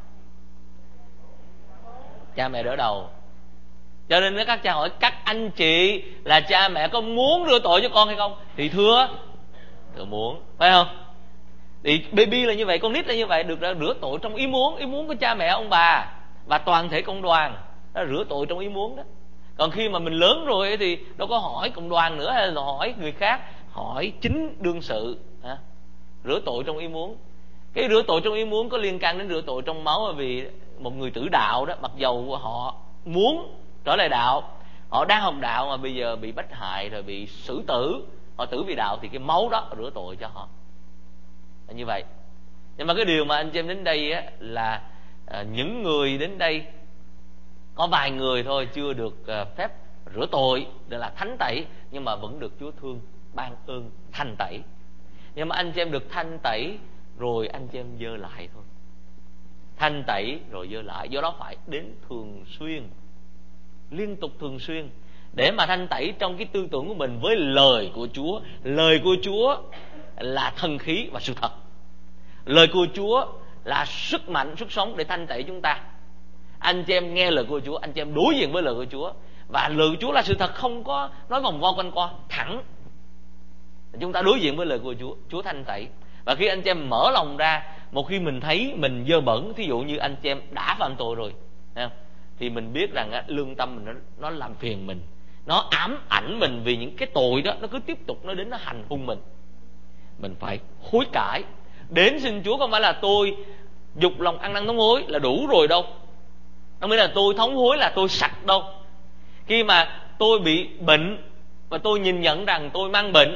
Cha mẹ đỡ đầu. Cho nên các cha hỏi các anh chị là cha mẹ có muốn rửa tội cho con hay không? Thì thưa muốn, phải không? Thì baby là như vậy, con nít là như vậy, được rửa tội trong ý muốn của cha mẹ ông bà và toàn thể cộng đoàn. Đó là rửa tội trong ý muốn đó. Còn khi mà mình lớn rồi thì đâu có hỏi cộng đoàn nữa hay là hỏi người khác, hỏi chính đương sự. Rửa tội trong ý muốn. Cái rửa tội trong ý muốn có liên can đến rửa tội trong máu, vì một người tử đạo đó, mặc dầu họ muốn trở lại đạo, họ đang học đạo mà bây giờ bị bách hại rồi bị xử tử, họ tử vì đạo, thì cái máu đó rửa tội cho họ. Là như vậy. Nhưng mà cái điều mà anh chị em đến đây á, là những người đến đây có vài người thôi chưa được phép rửa tội để là thánh tẩy, nhưng mà vẫn được Chúa thương ban ơn thanh tẩy. Nhưng mà anh chị em được thanh tẩy rồi anh chị em dơ lại thôi. Thanh tẩy rồi dơ lại, do đó phải đến thường xuyên, liên tục thường xuyên, để mà thanh tẩy trong cái tư tưởng của mình với lời của Chúa. Lời của Chúa là thần khí và sự thật. Lời của Chúa là sức mạnh, sức sống để thanh tẩy chúng ta. Anh chị em nghe lời của Chúa, anh chị em đối diện với lời của Chúa, và lời của Chúa là sự thật, không có nói vòng vo quanh co, thẳng. Chúng ta đối diện với lời của Chúa, Chúa thanh tẩy. Và khi anh chị em mở lòng ra, một khi mình thấy mình dơ bẩn, thí dụ như anh chị em đã phạm tội rồi, thì mình biết rằng lương tâm mình nó làm phiền mình, nó ám ảnh mình, vì những cái tội đó nó cứ tiếp tục nó đến nó hành hung mình. Mình phải hối cải, đến xin Chúa. Không phải là tôi dục lòng ăn năn thống hối là đủ rồi đâu. Không phải là tôi thống hối là tôi sạch đâu. Khi mà tôi bị bệnh và tôi nhìn nhận rằng tôi mang bệnh,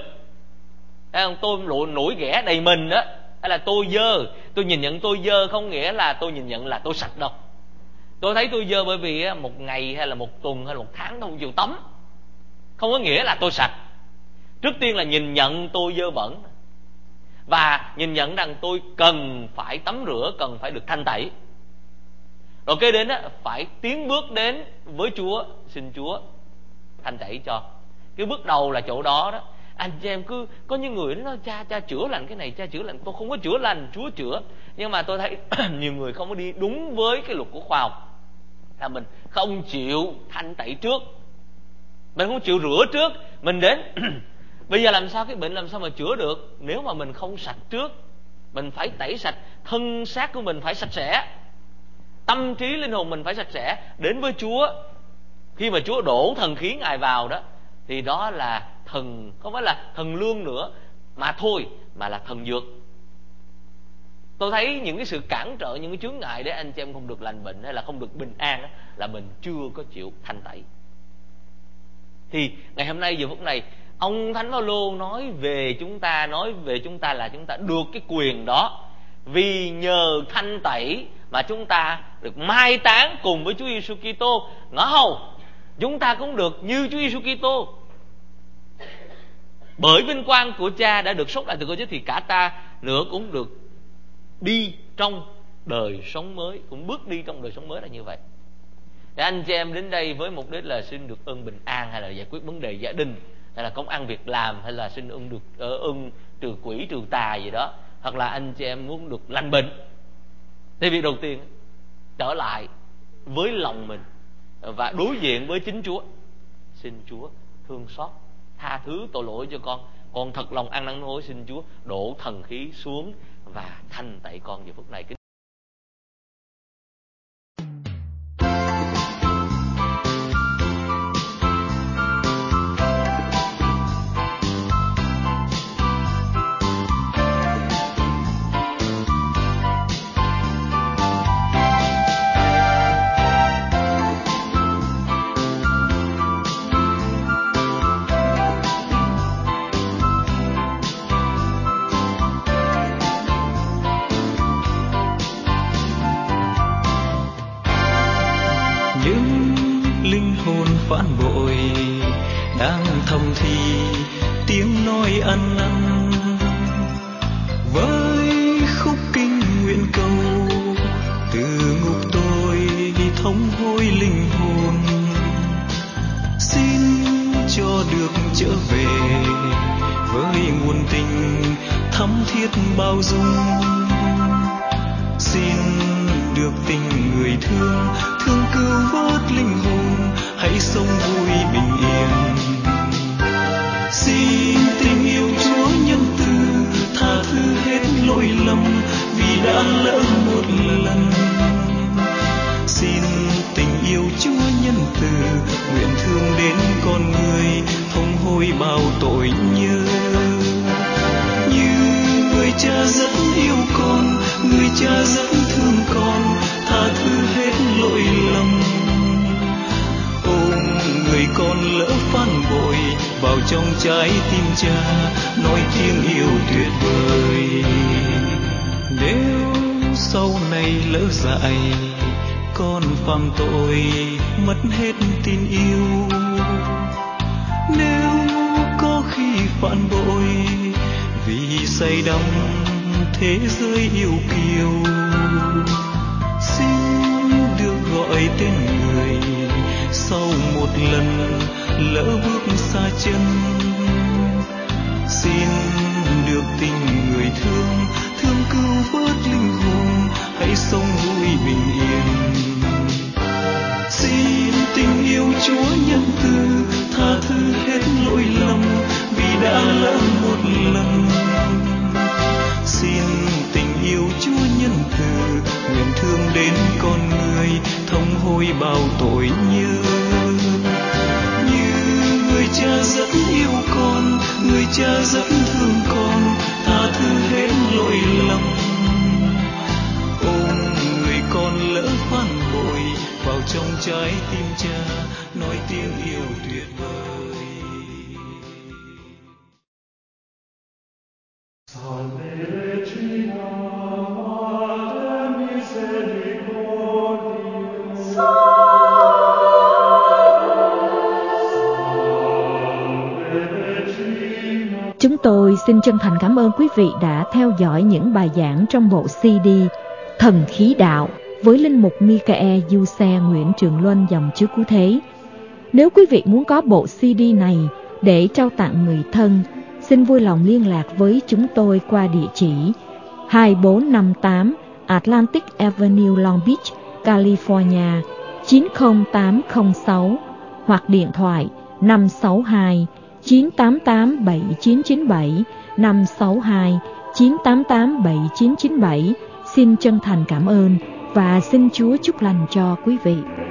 tôi nổi ghẻ đầy mình đó, hay là tôi dơ, tôi nhìn nhận tôi dơ, không nghĩa là tôi nhìn nhận là tôi sạch đâu. Tôi thấy tôi dơ bởi vì một ngày hay là một tuần hay là một tháng tôi không chịu tắm, không có nghĩa là tôi sạch. Trước tiên là nhìn nhận tôi dơ bẩn, và nhìn nhận rằng tôi cần phải tắm rửa, cần phải được thanh tẩy. Rồi kế đến phải tiến bước đến với Chúa, xin Chúa thanh tẩy cho. Cái bước đầu là chỗ đó đó. Anh chị em cứ có những người nói cha chữa lành cái này, cha chữa lành. Tôi không có chữa lành, Chúa chữa. Nhưng mà tôi thấy nhiều người không có đi đúng với cái luật của khoa học, là mình không chịu thanh tẩy trước, mình không chịu rửa trước. Mình đến bây giờ làm sao cái bệnh làm sao mà chữa được nếu mà mình không sạch trước. Mình phải tẩy sạch, thân xác của mình phải sạch sẽ, tâm trí linh hồn mình phải sạch sẽ, đến với Chúa. Khi mà Chúa đổ thần khí Ngài vào đó, thì đó là thần, không phải là thần lương nữa mà thôi, mà là thần dược. Tôi thấy những cái sự cản trở, những cái chướng ngại để anh chị em không được lành bệnh hay là không được bình an đó, là mình chưa có chịu thanh tẩy. Thì ngày hôm nay giờ phút này, ông Thánh Phaolô nói về chúng ta là chúng ta được cái quyền đó, vì nhờ thanh tẩy mà chúng ta được mai táng cùng với Chúa Giêsu Kitô. Ngõ hầu chúng ta cũng được như Chúa Giêsu Kitô. Bởi vinh quang của Cha đã được sốc lại từ cõi chết, thì cả ta nữa cũng được đi trong đời sống mới, cũng bước đi trong đời sống mới là như vậy. Để anh chị em đến đây với mục đích là xin được ơn bình an, hay là giải quyết vấn đề gia đình, hay là công ăn việc làm, hay là xin ơn được ơn trừ quỷ trừ tà gì đó, hoặc là anh chị em muốn được lành bệnh, thì việc đầu tiên trở lại với lòng mình và đối diện với chính Chúa. Xin Chúa thương xót, tha thứ tội lỗi cho con thật lòng ăn năn hối. Xin Chúa đổ thần khí xuống và thanh tẩy con giờ phút này. phản bội đang thầm thì tiếng nói ăn năn với khúc kinh nguyện cầu từ ngục tôi thống hối linh hồn, xin cho được trở về với nguồn tình thắm thiết bao dung, được tình người thương, thương cứu vớt linh hồn, hãy sống vui bình yên. Xin tình yêu Chúa nhân từ, tha thứ hết lỗi lầm vì đã lỡ một lần. Xin tình yêu Chúa nhân từ, nguyện thương đến con người, thông hôi bao tội nhơ. Như người cha rất yêu con, người cha rất thương con, tha thứ hết lỗi lầm. Ôm người con lỡ phản bội vào trong trái tim cha, nói tiếng yêu tuyệt vời. Nếu sau này lỡ dại con phạm tội mất hết tin yêu, nếu có khi phản bội vì say đắm thế giới yêu kiều, xin được gọi tên người sau một lần lỡ bước xa chân. Xin được tình người thương, thương cứu vớt linh hồn, hãy sống vui bình yên. Xin tình yêu Chúa nhân từ, tha thứ hết lỗi lầm vì đã lỡ một lần. Xin tình yêu Chúa nhân từ, nguyện thương đến con người, thông hôi bao tội nhơ. Như người cha rất yêu con, người cha rất thương con, tha thứ hết lỗi lầm. Ôm người con lỡ phản bội vào trong trái tim cha, nói tiếng yêu tuyệt vời. Chúng tôi xin chân thành cảm ơn quý vị đã theo dõi những bài giảng trong bộ CD Thần Khí Đạo với Linh mục Michael Giuse Nguyễn Trường Luân dòng chứa Cứu Thế. Nếu quý vị muốn có bộ CD này để trao tặng người thân, xin vui lòng liên lạc với chúng tôi qua địa chỉ 2458 Atlantic Avenue, Long Beach, California 90806 hoặc điện thoại 562 988 7997 562 988 7997. Xin chân thành cảm ơn và xin Chúa chúc lành cho quý vị.